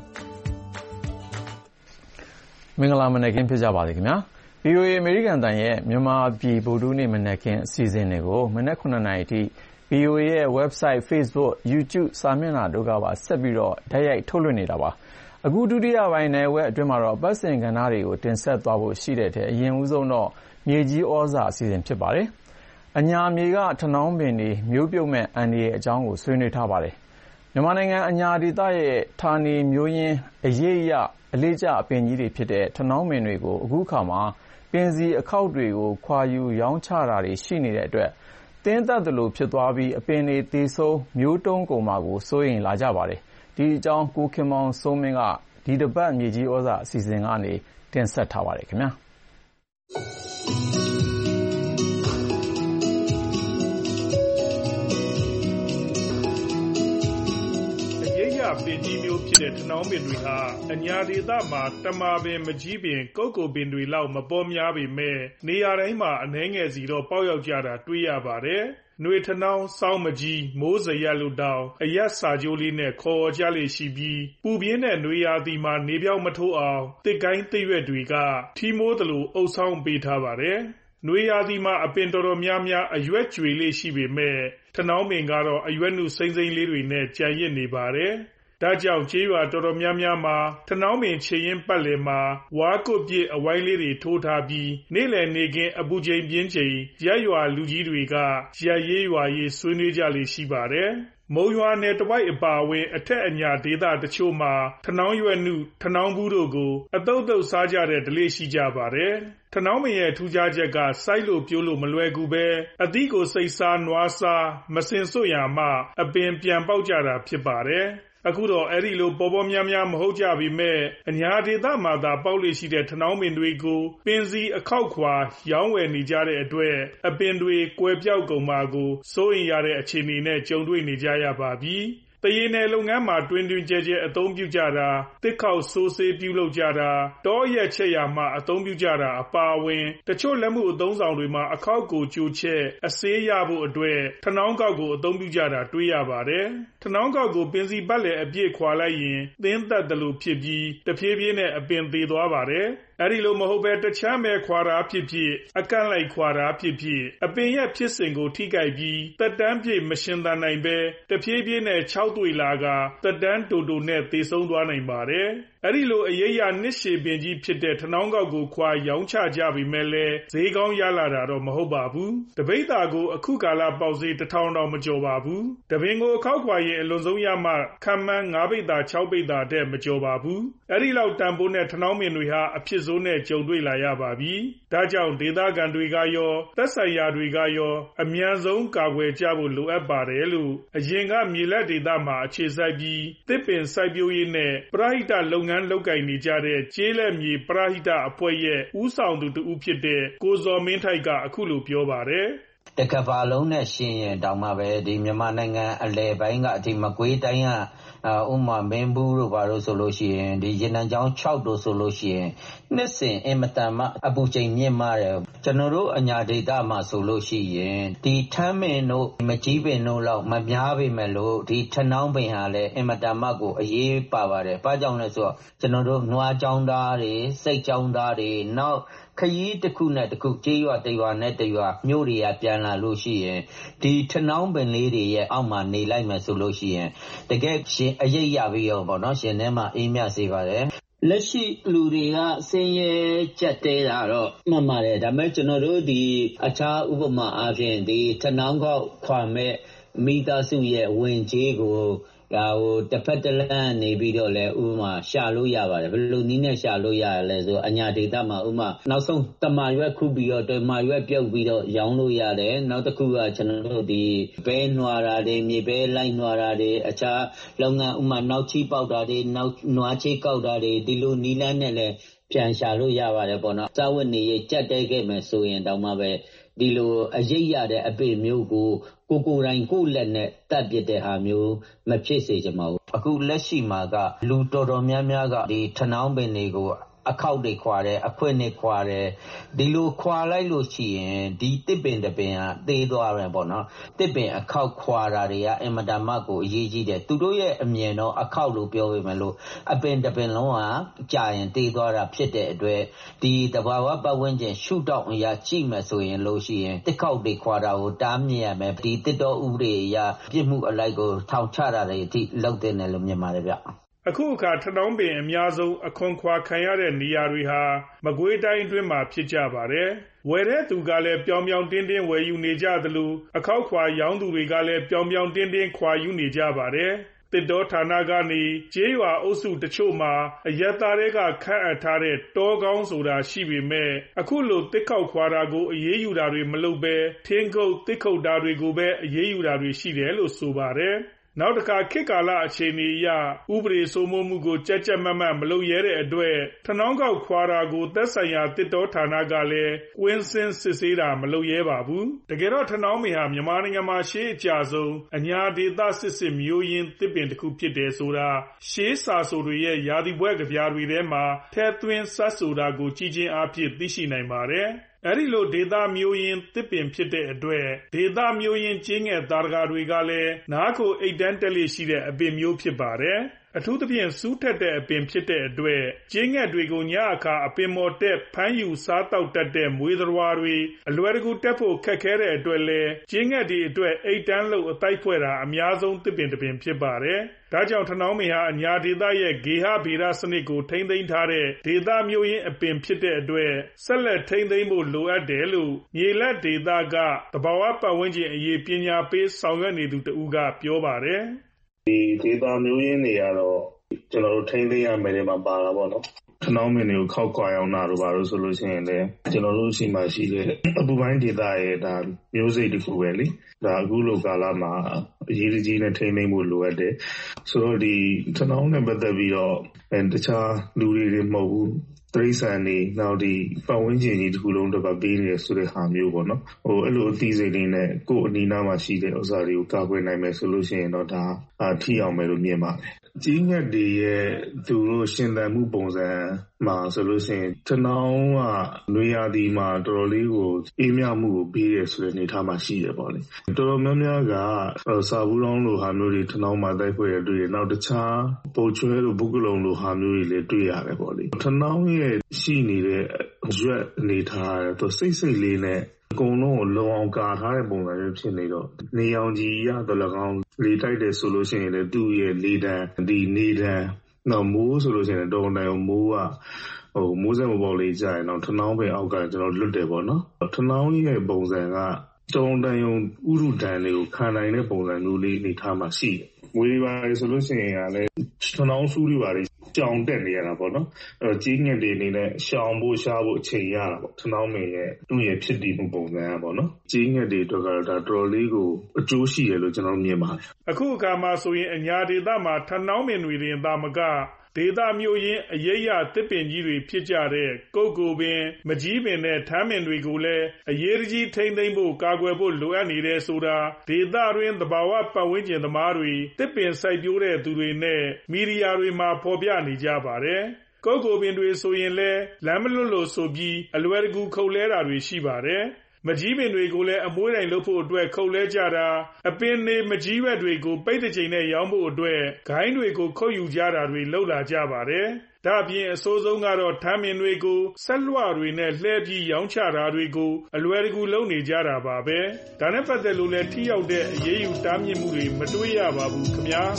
မင်္ဂလာမနက်ခင်းဖြစ်ကြပါစေခင်ဗျာ။ VOA အမေရိကန်အသံရဲ့မြန်မာပြည်ဗုဒ္ဓနေ့မနက်ခင်းအစီအစဉ်တွေကိုမနက်9:00 နာရီအထိ VOA ရဲ့ website, Facebook, YouTube စာမျက်နှာတို့ကပါဆက်ပြီးတော့တိုက်ရိုက်ထုတ်လွှင့်နေတာပါ။အခုဒုတိယပိုင်းနယ်ဝက်အတွင်းမှာတော့အပတ်စဉ်ကဏ္ဍတွေကိုတင်ဆက်သွားဖို့ရှိတဲ့အထက်အရင်ဦးဆုံးတော့မြေကြီးဩဇာအစီအစဉ်ဖြစ်ပါတယ်။အညာမြေကထနောင်းပင်တွေမျိုးပြုတ်မဲ့အန္တရာယ်အကြောင်းကိုဆွေးနွေးထားပါတယ်။မြန်မာနိုင်ငံအညာဒေသရဲ့ဌာနေမျိုးရင်းအရေးအရအလေးကျအပင်ကြီးတွေဖြစ်တဲ့ထနောင်းပင်တွေကိုအခုခါမှာပင်စီအခောက်တွေကိုခွာယူရောင်းချတာတွေရှိနေတဲ့အတွက်သင်းသက်သလိုဖြစ်သွားပြီးအပင်တွေသေဆုံးမျိုးတုံးကုန်မှာကိုစိုးရိမ်လာကြပါတယ်။ဒီအကြောင်းကိုခင်မောင်စိုးမင်းကဒီတပတ်မြေကြီးဩဇာအစီအစဉ်ကနေတင်ဆက်ထားပါတယ်ခင်ဗျာ။ပင်ကြီးမျိုးဖြစ်တဲ့ထနောင်းပင်တွေဟာအညာဒေသမှာတမာပင်မကြီးပင်ကုတ်ကိုပင်တွေလောက်မပေါ်များပေမဲ့နေရာတိုင်းမှာအနှဲငယ်စီတော့ပေါက်ရောက်ကြတာတွေ့ရပါတယ်။နွေထနောင်းစောင်းမကြီးမိုးစရက်လို့တောင်အရက်စာကြိုးလေးနဲ့ခေါ်ကြလေရှိပြီးပူပြင်းတဲ့နွေရာသီမှာနေပြောင်းမထိုးအောင်တစ်ကိုင်းတစ်ရွက်တွေကထီမိုးသလိုအုပ်ဆောင်ပေးထားပါတယ်။နွေရာသီမှာအပင်တော်တော်များများအရွက်ကျွေလေးရှိပေမဲ့ထနောင်းပင်ကတော့အရွက်နုစိမ့်စိမ့်လေးတွေနဲ့ကြံရစ်နေပါတယ်။ဒါကြောင့်ကျေးရွာတော်တော်များများမှာထနောင်းပင်ခြေရင်းပတ်လည်မှာဝါကုတ်ပြည့်အဝိုင်းလေးတွေထိုးထားပြီးနေ့လည်နေခင်းအပူချိန်ပြင်းချိန်ရက်ရွာလူကြီးတွေကရက်ရေးရွာရေးဆွေးနွေးကြလေရှိပါတယ်။မုံရွာနယ်တဝိုက်အပါအဝင်အထက်အညာဒေသတချို့မှာထနောင်းရွက်နုထနောင်းဘူးတို့ကိုအတုပ်စားကြတဲ့ဓလေ့ရှိကြပါတယ်။ထနောင်းပင်ရဲ့ထူးခြားချက်ကစိုက်လို့ပြိုးလို့မလွယ်ကူပဲအသီးကိုစိတ်စားနွားစားမစင်စွတ်ရမှအပင်ပြန်ပေါက်ကြတာဖြစ်ပါတယ်။အခုတော့အဲ့ဒီလိုပေါ်ပေါ်များများမဟုတ်ကြပေမဲ့အညာဒေသမှာသာပေါက်လေရှိတဲ့ထနောင်းပင်တွေကိုပင်စီအခောက်ခွာရောင်းဝယ်နေကြတဲ့အတွက်အပင်တွေကွယ်ပြောက်ကုန်မှာကိုစိုးရိမ်ရတဲ့အခြေအနေနဲ့ကြုံတွေ့နေကြရပါပြီ။တရေနယ်လုပ်ငန်းမှာတွင်တွင်ကျဲကျဲအသုံးပြုကြတာတစ်ခေါက်ဆိုးဆေးပြုလုပ်ကြတာတောရက်ချက်ရမှာအသုံးပြုကြတာအပါအဝင်တချို့လက်မှုအသုံးဆောင်တွေမှာအခောက်ကိုကျိုးချက်အဆေးရဖို့အတွက်ထနောင်းကောက်ကိုအသုံးပြုကြတာတွေ့ရပါတယ်ထနောင်းကောက်ကိုပင်စီပတ်လည်အပြည့်ခွာလိုက်ရင်သင်းသက်တယ်လို့ဖြစ်ပြီးတဖြည်းဖြည်းနဲ့အပင်သေးသွားပါတယ်အဲ့ဒီလိုမဟုတ်ပဲတချမ်းပဲခွာတာဖြစ်ဖြစ်အကန့်လိုက်ခွာတာဖြစ်ဖြစ်အပင်ရဲ့ဖြစ်စဉ်ကိုထိခိုက်ပြီးတက်တန်းပြည့်မရှင်သန်နိုင်ပဲတဖြည်းဖြည်းနဲ့6တွေ့လာကတက်တန်းတူတူနဲ့သေဆုံးသွားနိုင်ပါတယ်အဲ့ဒီလိုအရေးရနှစ်ရှည်ပင်ကြီးဖြစ်တဲ့ထနောင်းကောက်ကိုခွာရောင်းချကြပြီမဲ့လဲဈေးကောင်းရလာတာတော့မဟုတ်ပါဘူးတပိတ်တာကိုအခုကာလပေါက်ဈေး1000တောင်မကျော်ပါဘူးတပင်ကိုအခောက်ခွာရင်အလွန်ဆုံးရမှခန့်မှန်း9ပိတ်တာ6ပိတ်တာတဲ့မကျော်ပါဘူးအဲ့ဒီလောက်တန်ဖိုးနဲ့ထနောင်းပင်တွေဟာအဖြစ်ဆိုးနဲ့ကြုံတွေ့လာရပါပြီဒါကြောင့်ဒေသခံတွေကရောသက်ဆိုင်ရာတွေကရောအမြန်ဆုံးကာကွယ်ကြဖို့လိုအပ်ပါတယ်လို့အရင်ကမြေလက်ဒေသမှာအခြေစိုက်ပြီးတစ်ပင်စိုက်ပျိုးရေးနဲ့ပရဟိတလုပ်ငန်းလုပ်ကိုင်နေကြတဲ့ကျေးလက်မြေပရဟိတအဖွဲ့ရဲ့ဦးဆောင်သူတူဖြစ်တဲ့ကိုဇော်မင်းထိုက်ကအခုလိုပြောပါတယ်တကဘာလုံးနဲ့ရှင်ရင်တောင်မှပဲဒီမြန်မာနိုင်ငံအလယ်ပိုင်းကဒီမကွေးတိုင်းကဥမာမင်းဘူးတို့ဘာလို့ဆိုလို့ရှိရင်ဒီရေနံချောင်း6တို့ဆိုလို့ရှိရင်နှစ်စဉ်အင်မတန်မှအပူချိန်မြင့်မာတယ်ကျွန်တော်တို့အညာဒေသမှာဆိုလို့ရှိရင်ဒီထမ်းပင်တို့မကြီးပင်တို့လောက်မများပေမဲ့လို့ဒီထနောင်းပင်ဟာလည်းအင်မတန်မှကိုအရေးပါပါတယ်။ဘာကြောင့်လဲဆိုတော့ကျွန်တော်တို့နွားချောင်းသားတွေစိတ်ချောင်းသားတွေနောက်ခရီးတစ်ခုနဲ့တစ်ခုကြေးရွာတရွာနဲ့တရွာမြို့တွေကပြန်လာလို့ရှိရင်ဒီထနောင်းပင်လေးတွေရဲ့အောက်မှာနေလိုက်မယ်ဆိုလို့ရှိရင်တကယ်ရှင်အရေးရပြီးရောပေါ့နော်ရှင်ထဲမှာအေးမြစေပါတယ်လက်ရှိလူတွေကဆင်းရဲကြက်တဲတာတော့မှန်ပါတယ်ဒါပေမဲ့ကျွန်တော်တို့ဒီအခြားဥပမာအားဖြင့်ဒီထနောင်းကောက်ခွာမဲ့မိသားစုရဲ့ဝင်ကြီးကိုတစ်ဖက်တစ်လမ်းနေပြီးတော့လဲဥမာရှာလို့ရပါတယ်ဘယ်လိုနည်းနဲ့ရှာလို့ရလဲဆိုအညာဒေသမှာဥမာနောက်ဆုံးတမာရွက်ခုပြီးတော့တမာရွက်ပြုတ်ပြီးတော့ရောင်းလို့ရတယ်နောက်တစ်ခုကကျွန်တော်တို့ဒီဘဲနွားတာတွေမြေဘဲလိုက်နွားတာတွေအခြားလုပ်ငန်းဥမာနောက်ချီပေါက်တာတွေနောက်နွားချီကောက်တာတွေဒီလိုနည်းလမ်းနဲ့လဲပြန်ရှာလို့ရပါတယ်ပေါ့နော်စာဝတ်နေရေးကြက်တဲခဲ့မယ်ဆိုရင်တောင်မှပဲဒီလိုအရေးရတဲ့အပေမျိုးကိုကိုယ်တိုင်ကိုလက်နဲ့တတ်ပြတဲ့ဟာမျိုးမဖြစ်စေချင်ပါဘူးအခုလက်ရှိမှာကလူတော်တော်များများကဒီထနောင်းပင်တွေကိုအခောက်တွေခွာတယ်အခွင့်တွေခွာတယ်ဒီလိုခွာလိုက်လို့ရှိရင်ဒီတစ်ပင်တစ်ပင်ကသေသွားတယ်ပေါ့နော်တစ်ပင်အခောက်ခွာတာတွေကအင်မတန်မှကိုအရေးကြီးတယ်သူတို့ရဲ့အမြင်တော့အခောက်လို့ပြောပေမဲ့လို့အပင်တစ်ပင်လုံးကကြာရင်သေသွားတာဖြစ်တဲ့အတွက်ဒီတဘာဝပတ်ဝန်းကျင်ရှုထောင့်အရာကြည့်မယ်ဆိုရင်လို့ရှိရင်တစ်ခောက်တွေခွာတာကိုတားမြစ်ရမယ်ဒီတစ်တော်ဥပဒေအရာပြစ်မှုအလိုက်ကိုထောင်ချတာတွေအထိလုပ်တဲ့နယ်လို့မြင်ပါတယ်ဗျအခုအခါထနောင်းပင်အများဆုံးအခွန်ခွာခံရတဲ့နေရာတွေဟာမကွေးတိုင်းအတွင်းမှာဖြစ်ကြပါတယ်။ဝယ်တဲ့သူကလည်းပြောင်ပြောင်တင်းတင်းဝယ်ယူနေကြသလိုအခောက်ခွာရောင်းသူတွေကလည်းပြောင်ပြောင်တင်းတင်းခွာယူနေကြပါတယ်။တစ်တော်ဌာနကနေကျေးရွာအုပ်စုတချို့မှာအရက်သားတွေကခန့်အပ်ထားတဲ့တောကောင်းဆိုတာရှိပေမဲ့အခုလိုတစ်ခေါက်ခွာတာကိုအေးအေးယူတာတွေမလုပ်ဘဲထင်းခုတ်တစ်ခုတ်တာတွေကိုပဲအေးအေးယူတာတွေရှိတယ်လို့ဆိုပါတယ်။နောက်တစ်ခါခေတ်ကာလအခြေအနေအရဥပဒေစိုးမိုးမှုကိုကြက်ကြက်မတ်မတ်မလုပ်ရတဲ့အတွက်ထနောင်းကောက်ခွာတာကိုသက်ဆိုင်ရာတစ်တော်ဌာနကလည်းကွင်းစင်းစစ်ဆေးတာမလုပ်ရဲပါဘူးတကယ်တော့ထနောင်းပင်ဟာမြန်မာနိုင်ငံမှာရှေးအကြဆုံးအညာဒေသစစ်မျိုးရင်းတစ်ပင်တစ်ခုဖြစ်တယ်ဆိုတာရှေးစာဆိုတွေရဲ့ရာသီပွဲကဗျာတွေထဲမှာထည့်သွင်းစပ်ဆိုတာကိုကြည်ချင်းအားဖြင့်သိရှိနိုင်ပါတယ်အဲဒီလိုဒေသမျိုးရင်းတစ်ပင်ဖြစ်တဲ့အတွက်ဒေသမျိုးရင်းကျင်းငယ်သားတကာတွေကလည်းနားကိုအိတ်တန်းတက်လေရှိတဲ့အပင်မျိုးဖြစ်ပါတယ်အထူးသဖြင့်စူးထက်တဲ့အပင်ဖြစ်တဲ့အတွက်ကျင်းငယ်တွေကိုညအခါအပင်ပေါ်တက်ဖမ်းယူစားတောက်တတ်တဲ့မွေးသရဝါတွေအလွယ်တကူတက်ဖို့ခက်ခဲတဲ့အတွက်လည်းကျင်းငယ်တွေအတွက်အိတ်တန်းလို့အတိုက်ဖွဲ့တာအများဆုံးတစ်ပင်တစ်ပင်ဖြစ်ပါတယ်ဒါကြောင့်ထနောင်းပင်ဟာအညာဒေသရဲ့ဂေဟဗေဒစနစ်ကိုထိမ့်သိမ်းထားတဲ့ဒေသမျိုးရင်းအပင်ဖြစ်တဲ့အတွက်ဆက်လက်ထိမ့်သိမ်းဖို့လိုအပ်တယ်လို့မြေလက်ဒေသကသဘာဝပတ်ဝန်းကျင်အရေးပညာပေးဆောင်ရွက်နေသူတဦးကပြောပါတယ်ဒီဒေသမျိုးရင်းတွေကတော့ကျွန်တော်တို့ထိန်းသိမ်းရမယ်တွေမှာပါတာပေါ့နော်ထနောင်းမင်းတွေကိုခောက်ခွာအောင်တာတို့ပါလို့ဆိုလို့ရှိရင်လည်းကျွန်တော်တို့ရှိမှရှိတဲ့အပူပိုင်းဒေသရဲ့ဒါမျိုးစိတ်တစ်ခုပဲလေဒါအခုလိုကာလမှာအရေးကြီးနဲ့ထိန်းသိမ်းဖို့လိုအပ်တယ်ဆိုတော့ဒီထနောင်းနဲ့ပတ်သက်ပြီးတော့တခြားလူတွေမဟုတ်ဘူးတရိษံနေနောက်ဒီပတ်ဝန်းကျင်ကြီးတစ်ခုလုံးတော့ပေးနေရဆိုတဲ့ဟာမျိုးပေါ့နော်အဲ့လိုအသီးစိတ်တွေနဲ့ကိုယ်အနီးနားမှာရှိတဲ့ဥစ္စာတွေကိုကာကွယ်နိုင်မယ်ဆိုလို့ရှိရင်တော့ဒါထိအောင်မယ်လို့မြင်ပါတယ်ကြီးငတ်တွေရဲ့သူတို့ရှင်သန်မှုပုံစံမှာဆိုလို့ရှိရင်ထနောင်းကနွေရာသီမှာတော်တော်လေးကိုအေးမြမှုကိုပေးရဆိုတဲ့အနေအထားမှာရှိတယ်ပေါ့လေတော်တော်များများကစာဘူးလောင်းလိုဟာမျိုးတွေထနောင်းမှာတိုက်ဖွဲ့ရတွေ့ရနောက်တခြားပုတ်ချွဲလိုဘုကလုံလိုဟာမျိုးတွေလည်းတွေ့ရတယ်ပေါ့လေထနောင်းရဲ့ရှိနေတဲ့ရွက်အနေထားသူစိတ်လေးနဲ့အကုန်လုံးကိုလုံအောင်ကာထားတဲ့ပုံစံမျိုးဖြစ်နေတော့နေအောင်ကြီးရတော့၎င်းလေတိုက်တယ်ဆိုလို့ရှိရင်လည်းသူ့ရဲ့လေတံဒီနေတံနောက်မိုးဆိုလို့ရှိရင်တောင်တိုင်မိုးကမိုးစက်မပေါ်လေးကြာရင်တော့ထနောင်းပင်အောက်ကကျွန်တော်လွတ်တယ်ပေါ့နော်ထနောင်းရဲ့ပုံစံကတောင်တိုင်ဥရုတံတွေကိုခံနိုင်တဲ့ပုံစံမျိုးလေးအနေထားမှာရှိတယ်မွေးပါဆိုလို့ရှိရင်လည်းထနောင်းဆူးတွေပါလေကြောင်တက်နေရတာပေါ့နော်ကြီးငှက်တွေအနေနဲ့ရှောင်ဖို့ရှားဖို့အချိန်ရတာပေါ့ထနောင်းမင်းရဲ့သူ့ရဲ့ဖြစ်တည်မှုပုံစံပေါ့နော်ကြီးငှက်တွေတော့ဒါတော်တော်လေးကိုအကျိုးရှိတယ်လို့ကျွန်တော်မြင်ပါတယ်အခုအခါမှာဆိုရင်အညာဒေသမှာထနောင်းမင်းတွေတင်သာမကဒေသမျိုးရင်းအရိပ်သစ်ပင်ကြီးတွေဖြစ်ကြတဲ့ကုတ်ကိုပင်မကြီးပင်နဲ့ထမ်းပင်တွေကိုလည်းအရေးကြီးထိမ့်သိမ်းဖို့ကာကွယ်ဖို့လိုအပ်နေတယ်ဆိုတာဒေသတွင်းသဘာဝပတ်ဝန်းကျင်သမားတွေသစ်ပင်စိုက်ပျိုးတဲ့သူတွေနဲ့မီဒီယာတွေမှာဖော်ပြနေကြပါတယ်ကုတ်ကိုပင်တွေဆိုရင်လည်းလမ်းမလွတ်လို့ဆိုပြီးအလွယ်တကူခုတ်လဲတာတွေရှိပါတယ်မကြီးပင်တွေကိုလည်းအမွှေးတိုင်လုပ်ဖို့အတွက်ခုတ်လဲကြတာအပင်တွေမကြီးရွက်တွေကိုပိတ်တဲ့ချိန်နဲ့ရောင်းဖို့အတွက်ဂိုင်းတွေကိုခုတ်ယူကြတာတွေလုပ်လာကြပါတယ်ဒါအပြင်အဆိုးဆုံးကတော့ထမ်းပင်တွေကိုဆက်လွှတွေနဲ့လှည့်ပြီးရောင်းချတာတွေကိုအလွယ်တကူလုပ်နေကြတာပါပဲဒါနဲ့ပတ်သက်လို့လည်းထိရောက်တဲ့အရေးယူတားမြစ်မှုတွေမတွေ့ရပါဘူးခင်ဗျာ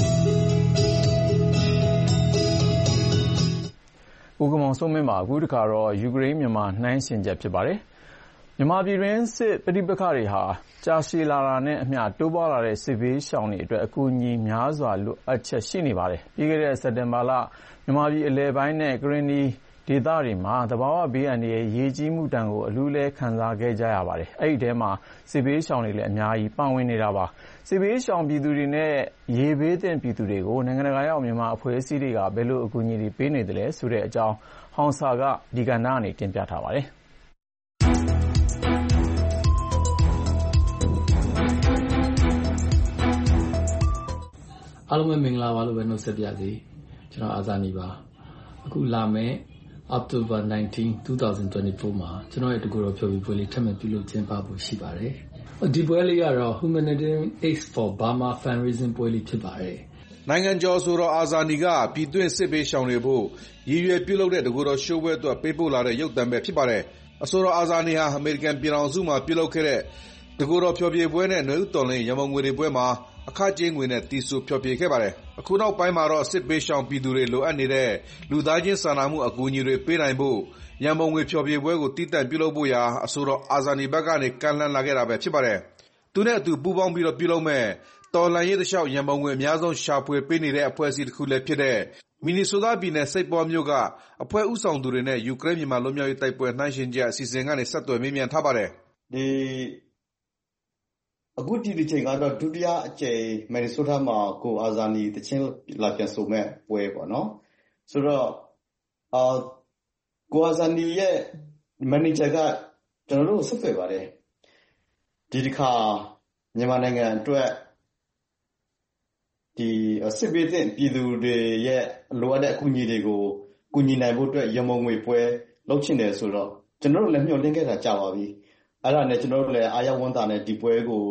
ဦးကမောင်စိုးမင်းပါအခုတခါတော့ယူကရိန်းမြန်မာနှိုင်းယှဉ်ချက်ဖြစ်ပါတယ်မြန်မာပြည်တွင်းစစ်ပဋိပက္ခတွေဟာကြာရှည်လာတာနဲ့အမျှတိုးပွားလာတဲ့စစ်ဘေးရှောင်တွေအတွက်အကူအညီများစွာလိုအပ်ချက်ရှိနေပါတယ်။ပြီးခဲ့တဲ့စက်တင်ဘာလမြန်မာပြည်အလယ်ပိုင်းနဲ့ကရင်နီဒေသတွေမှာသဘာဝဘေးအန္တရာယ်ရေကြီးမှုတန်ကိုအလူးလဲခံစားခဲ့ကြရပါတယ်။အဲ့ဒီထဲမှာစစ်ဘေးရှောင်တွေလည်းအများကြီးပါဝင်နေတာပါ။စစ်ဘေးရှောင်ပြည်သူတွေနဲ့ရေဘေးသင့်ပြည်သူတွေကိုနိုင်ငံတကာရောက်မြန်မာအဖွဲ့အစည်းတွေကဘယ်လိုအကူအညီတွေပေးနေသလဲဆိုတဲ့အကြောင်းဟောင်စာကဒီကဏ္ဍကနေတင်ပြထားပါတယ်။အားလုံးပဲမင်္ဂလာပါလို့ပဲနှုတ်ဆက်ပြစေကျွန်တော်အာဇာနည်ပါအခုလာမယ့် October 19, 2024 မှာကျွန်တော်ရဲ့တကူတော်ဖျော်ဖြေပွဲလေးထပ်မံပြုလုပ်ကျင်းပဖို့ရှိပါတယ်။ဒီပွဲလေးကတော့ Humanitarian Aid for Burma Fundraising ပွဲလေးဖြစ်ပါတယ်။နိုင်ငံကျော်ဆိုတော့အာဇာနည်ကပြည်တွင်းစစ်ပေးရှောင်တွေဖို့ရည်ရွယ်ပြုလုပ်တဲ့တကူတော်ရှိုးပွဲအတွက်ပေးပို့လာတဲ့ရုပ်သံပဲဖြစ်ပါတယ်။အဆိုတော်အာဇာနည်ဟာအမေရိကန်ပြည်ထောင်စုမှာပြုလုပ်ခဲ့တဲ့တကူတော်ဖျော်ဖြေပွဲနဲ့နွေဦးတော်လှန်ရေးရန်ပုံငွေတွေပွဲမှာအခကြေးငွေနဲ့တီးဆိုဖျော်ဖြေခဲ့ပါတယ်။အခုနောက်ပိုင်းမှာတော့စစ်ပေးရှောင်ပြည်သူတွေလိုအပ်နေတဲ့လူသားချင်းစာနာမှုအကူအညီတွေပေးနိုင်ဖို့ရန်ပုံငွေဖျော်ဖြေပွဲကိုတည်တံ့ပြုလုပ်ဖို့ရာအဆိုတော်အာဇာနည်ဘက်ကနေကမ်းလှမ်းလာခဲ့တာပဲဖြစ်ပါတယ်။သူနဲ့အတူပူးပေါင်းပြီးပြုလုပ်မဲ့တော်လှန်ရေးတလျှောက်ရန်ပုံငွေအများဆုံးရှာဖွေပေးနေတဲ့အဖွဲ့အစည်းတစ်ခုလည်းဖြစ်တဲ့မီနီဆိုးတားပြည်နယ်စိတ်ပေါ်မြို့ကအဖွဲ့ဥဆောင်သူတွေနဲ့ယူကရိန်းမြန်မာလွတ်မြောက်ရေးတိုက်ပွဲနှိုင်းယှဉ်ချက်အစီအစဉ်ကနေဆက်သွယ်မေးမြန်းထားပါတယ်အခုဒီချိန်ကတော့ဒုတိယအကြိမ်မင်နီဆိုးတားမှာကိုအာဇာနည်တချင်းလာပြန်ဆိုမဲ့ပွဲပေါ့နော်ဆိုတော့ကိုအာဇာနည်ရဲ့မန်နေဂျာကကျွန်တော်တို့ဆက်သွယ်ပါတယ်ဒီတစ်ခါမြန်မာနိုင်ငံအတွက်ဒီစစ်ပေးတဲ့ပြည်သူတွေရဲ့လိုအပ်တဲ့အကူအညီတွေကိုကူညီနိုင်ဖို့အတွက်ရမုံငွေပွဲလုပ်ချင်တယ်ဆိုတော့ကျွန်တော်တို့လည်းမျှော်လင့်ခဲ့တာကြာပါပြီအဲ့ဒါနဲ့ကျွန်တော်တို့လည်းအားရဝမ်းသာနဲ့ဒီပွဲကို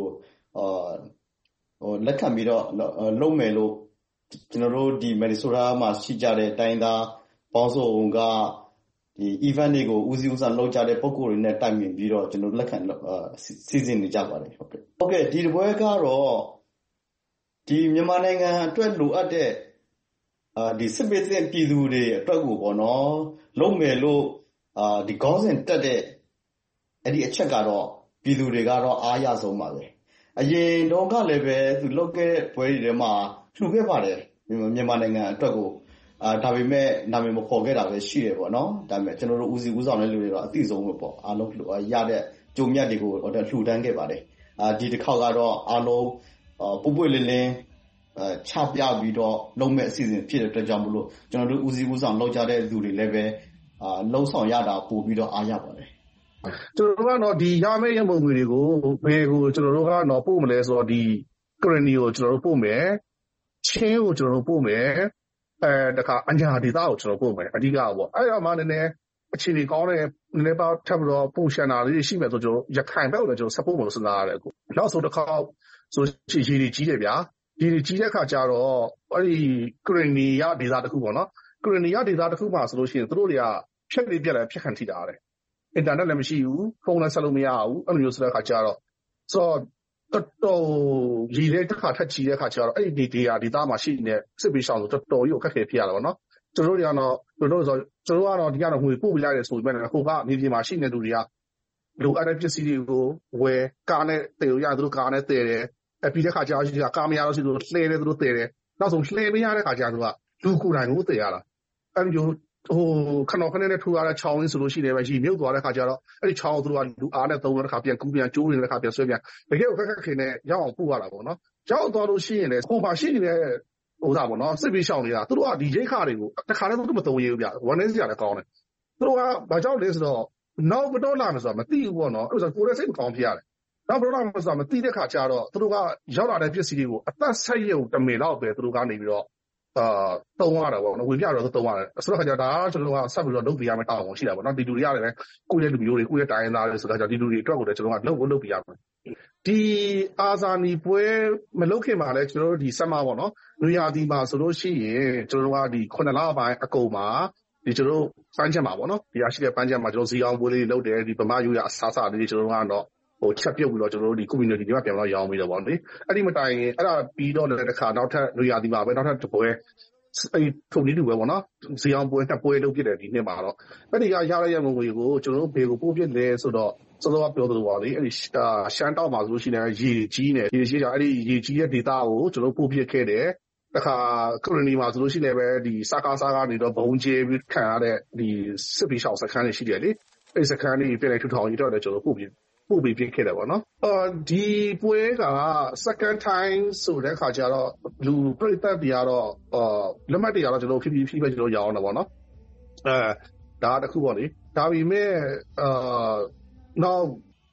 လက်ခံပြီးတော့လုပ်မယ်လို့ကျွန်တော်တို့ဒီမင်နီဆိုးတားမှာရှိကြတဲ့တိုင်းသားပေါင်းစုံကဒီ event တွေကိုဦးစီးဦးဆောင်လုပ်ကြတဲ့ပုံကိုယ်တွေနဲ့တိုင်ပင်ပြီးတော့ကျွန်တော်လက်ခံစီစဉ်နေကြပါတယ်ဟုတ်ကဲ့ဒီပွဲကတော့ဒီမြန်မာနိုင်ငံအတွက်လိုအပ်တဲ့ဒီစစ်ပေးတဲ့ပြည်သူတွေအတွက်ကိုပေါ့နော်လုပ်မယ်လို့ဒီခေါင်းစဉ်တက်တဲ့အဲ့ဒီအချက်ကတော့ပြည်သူတွေကတော့အားရဆုံးပါပဲအရင်တော့ကလည်းပဲသူလုပ်ခဲ့တဲ့ပွဲတွေထဲမှာလှူခဲ့ပါတယ်မြန်မာနိုင်ငံအတွက်ကိုဒါပေမဲ့နာမည်မဖော်ခဲ့တာပဲရှိတယ်ပေါ့နော်ဒါပေမဲ့ကျွန်တော်တို့ဦးစီးဦးဆောင်တဲ့လူတွေတော့အသိဆုံးပဲပေါ့အားလုံးရတဲ့ကြုံမြတ်တွေကိုလှူဒန်းခဲ့ပါတယ်ဒီတစ်ခေါက်ကတော့အားလုံးပွပွလင်းလင်းချပြပြီးတော့လုံးမဲ့အစီအစဉ်ဖြစ်တဲ့အတွက်ကြောင့်မလို့ကျွန်တော်တို့ဦးစီးဦးဆောင်လုပ်ကြတဲ့လူတွေလည်းပဲလုံးဆောင်ရတာပို့ပြီးတော့အားရပါတယ်ကျွန်တော်တို့ကတော့ဒီရမယ့်ရမုံငွေတွေကိုဘယ်ကိုကျွန်တော်တို့ကတော့ပို့မလဲဆိုတော့ဒီ currency ကိုကျွန်တော်တို့ပို့မယ်ချင်းကိုကျွန်တော်တို့ပို့မယ်တခါအညာဒေတာကိုကျွန်တော်ပို့မယ်အဓိကပေါ့အဲ့ဒါမှနည်းနည်းအခြေအနေကောင်းတဲ့နည်းနည်းပါထပ်ပြီးတော့ပို့ရှန်တာလေးရှိမယ်ဆိုကျွန်တော်ရခိုင်ဘက်ကိုလည်းကျွန်တော် support မလို့စဉ်းစားရတယ်ကိုနောက်ဆိုတစ်ခါဆိုရေတွေကြီးတယ်ဗျာရေတွေကြီးတဲ့ခါကျတော့အဲ့ဒီ currency ရဒေတာတစ်ခုပေါ့နော် currency ရဒေတာတစ်ခုမှာဆိုလို့ရှိရင်တို့တွေကဖြတ်လေးပြက်လဲဖြတ်ခံထိတာရတယ်အင်တာနက်လည်းမရှိဘူးဖုန်းလည်းဆက်လို့မရဘူးအဲ့လိုမျိုးဆိုတဲ့အခါကျတော့ဆိုတော့တော်ရည်တဲ့တစ်ခါထက်ချီတဲ့အခါကျတော့အဲ့ဒီဒေတာမှာရှိနေတဲ့စစ်ပေးရှောင်းဆိုတော်တော်ကြီးကိုခက်ခဲဖြစ်ရတာပေါ့နော်ကျွန်တော်တို့ကတော့ဒီကတော့ငွေပို့ပြရတယ်ဆိုပေမဲ့ဟိုကနေပြည်မှာရှိနေသူတွေကလိုအပ်တဲ့ပစ္စည်းတွေကိုဝယ်ကားနဲ့တည်လို့ရသူတို့ကားနဲ့တည်တယ်ပြီးတဲ့အခါကျတော့ကားမရတော့ရှိသူတို့လှဲတယ်သူတို့တည်တယ်နောက်ဆုံးလှဲမရတဲ့အခါကျတော့လူကိုယ်တိုင်ကိုတည်ရတာအဲ့လိုခဏနဲ့ထူရတဲ့ချောင်းရင်းဆိုလို့ရှိတယ်ပဲရီမြုပ်သွားတဲ့ခါကျတော့အဲ့ဒီချောင်းသူတို့ကလူအားနဲ့သုံးတဲ့ခါပြန်ကူးပြန်ကျိုးနေတဲ့ခါပြန်ဆွဲပြန်တကယ်ကိုခက်ခဲနေရောက်အောင်ပို့ရတာပေါ့နော်ရောက်သွားလို့ရှိရင်လည်းဟိုမှာရှိနေတဲ့ပေါ့နော်စစ်ပေးရှောင်နေတာသူတို့ကဒီရိတ်ခါတွေကိုတခါတည်းသူတို့မသုံးရဘူးဗျဝမ်းနေစရာလည်းကောင်းတယ်သူတို့ကဘာကြောင့်လဲဆိုတော့နောက်ဘတော့လာမယ်ဆိုတာမသိဘူးပေါ့နော်အဲ့ဒါဆိုကိုယ်လည်းစိတ်မကောင်းဖြစ်ရတယ်နောက်ဘတော့လာမယ်ဆိုတာမသိတဲ့ခါကျတော့သူတို့ကရောက်လာတဲ့ပစ္စည်းတွေကိုအသက်ဆက်ရုံတမေလောက်ပဲသူတို့ကနေပြီးတော့တုံးရတာပေါ့နော်ဝင်ပြတော့တုံးရတယ်ဆိုတော့ခါကျဒါကကျွန်တော်ကဆက်ပြီးတော့လုပ်ပြရမယ်တောင်းအောင်ရှိတာပေါ့နော်ဒီလူတွေရတယ်ပဲကိုယ့်ရဲ့လူမျိုးတွေကိုယ့်ရဲ့တိုင်းရင်းသားတွေဆိုတော့ဒီလူတွေအတွက်ကိုလည်းကျွန်တော်ကလုပ်ပြရမယ်ဒီအာဇာနည်ပွဲမလုပ်ခင်မှာလည်းကျွန်တော်တို့ဒီဆက်မပေါ့နော်နွေရာသီမှာဆိုလို့ရှိရင်ကျွန်တော်တို့ကဒီ9လပိုင်းအကုန်မှာဒီကျွန်တော်တို့ပန်းချက်မှာပေါ့နော်ဒီရရှိတဲ့ပန်းချက်မှာကျွန်တော်ဇီအောင်ပွဲလေးလုပ်တယ်ဒီဗမာယူရအစားစားလေးကျွန်တော်တို့ကတော့ချက်ပြုတ်ပြီးတော့ကျွန်တော်တို့ဒီ community တွေမှာပြန်တော့ရောင်းပြီးတော့ဗောလေအဲ့ဒီမတိုင်ရင်အဲ့ဒါပြီးတော့လည်းတစ်ခါနောက်ထပ်နွေရာသီမှာပဲနောက်ထပ်တစ်ပွဲအဲ့ထုံနေတူပဲဗောနော်ဇီအောင်ပွဲနှစ်ပွဲလုပ်ပြတယ်ဒီနှစ်မှာတော့အဲ့ဒီကရတဲ့ရမုံတွေကိုကျွန်တော်တို့ဘေကိုပို့ပြလဲဆိုတော့စောစောကပြောသလိုပါလေအဲ့ဒီရှမ်းတောက်မှာဆိုလို့ရှိရင်ရေကြီးနေရေကြီးကြအဲ့ဒီရေကြီးတဲ့ဒေတာကိုကျွန်တော်ပို့ပြခဲ့တယ်တခါကိုလိုနီမှာဆိုလို့ရှိရင်လည်းဒီစကားကနေတော့ဘုံကျဲပြီးခံရတဲ့ဒီစစ်ပီရှောင်းစခန်းတွေရှိတယ်လေအဲ့စခန်းတွေပြည်လိုက်ထူထောင်ကြီးတော့လည်းကျွန်တော်ပို့ပြီးပြခဲ့တယ်ပေါ့နော်ဒီပွဲက second time ဆိုတဲ့ခါကျတော့လူပြိတ္တတွေကတော့လက်မှတ်တွေကတော့ကျွန်တော်ဖြည်းဖြည်းပဲကျွန်တော်ရောင်းတာပေါ့နော်ဒါတခုပေါ့လေဒါပေမဲ့နောက်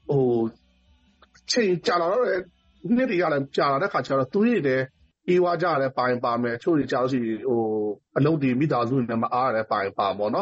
ချိန်ကြာလာတော့နှစ်တွေကလည်းကြာလာတဲ့ခါကျတော့သူတွေလည်းအေးဝါကြလည်းပါမယ်ချို့တွေကြာလို့ရှိအလုပ်တွေမိသားစုတွေနဲ့မအားလည်းပါပေါ့နော်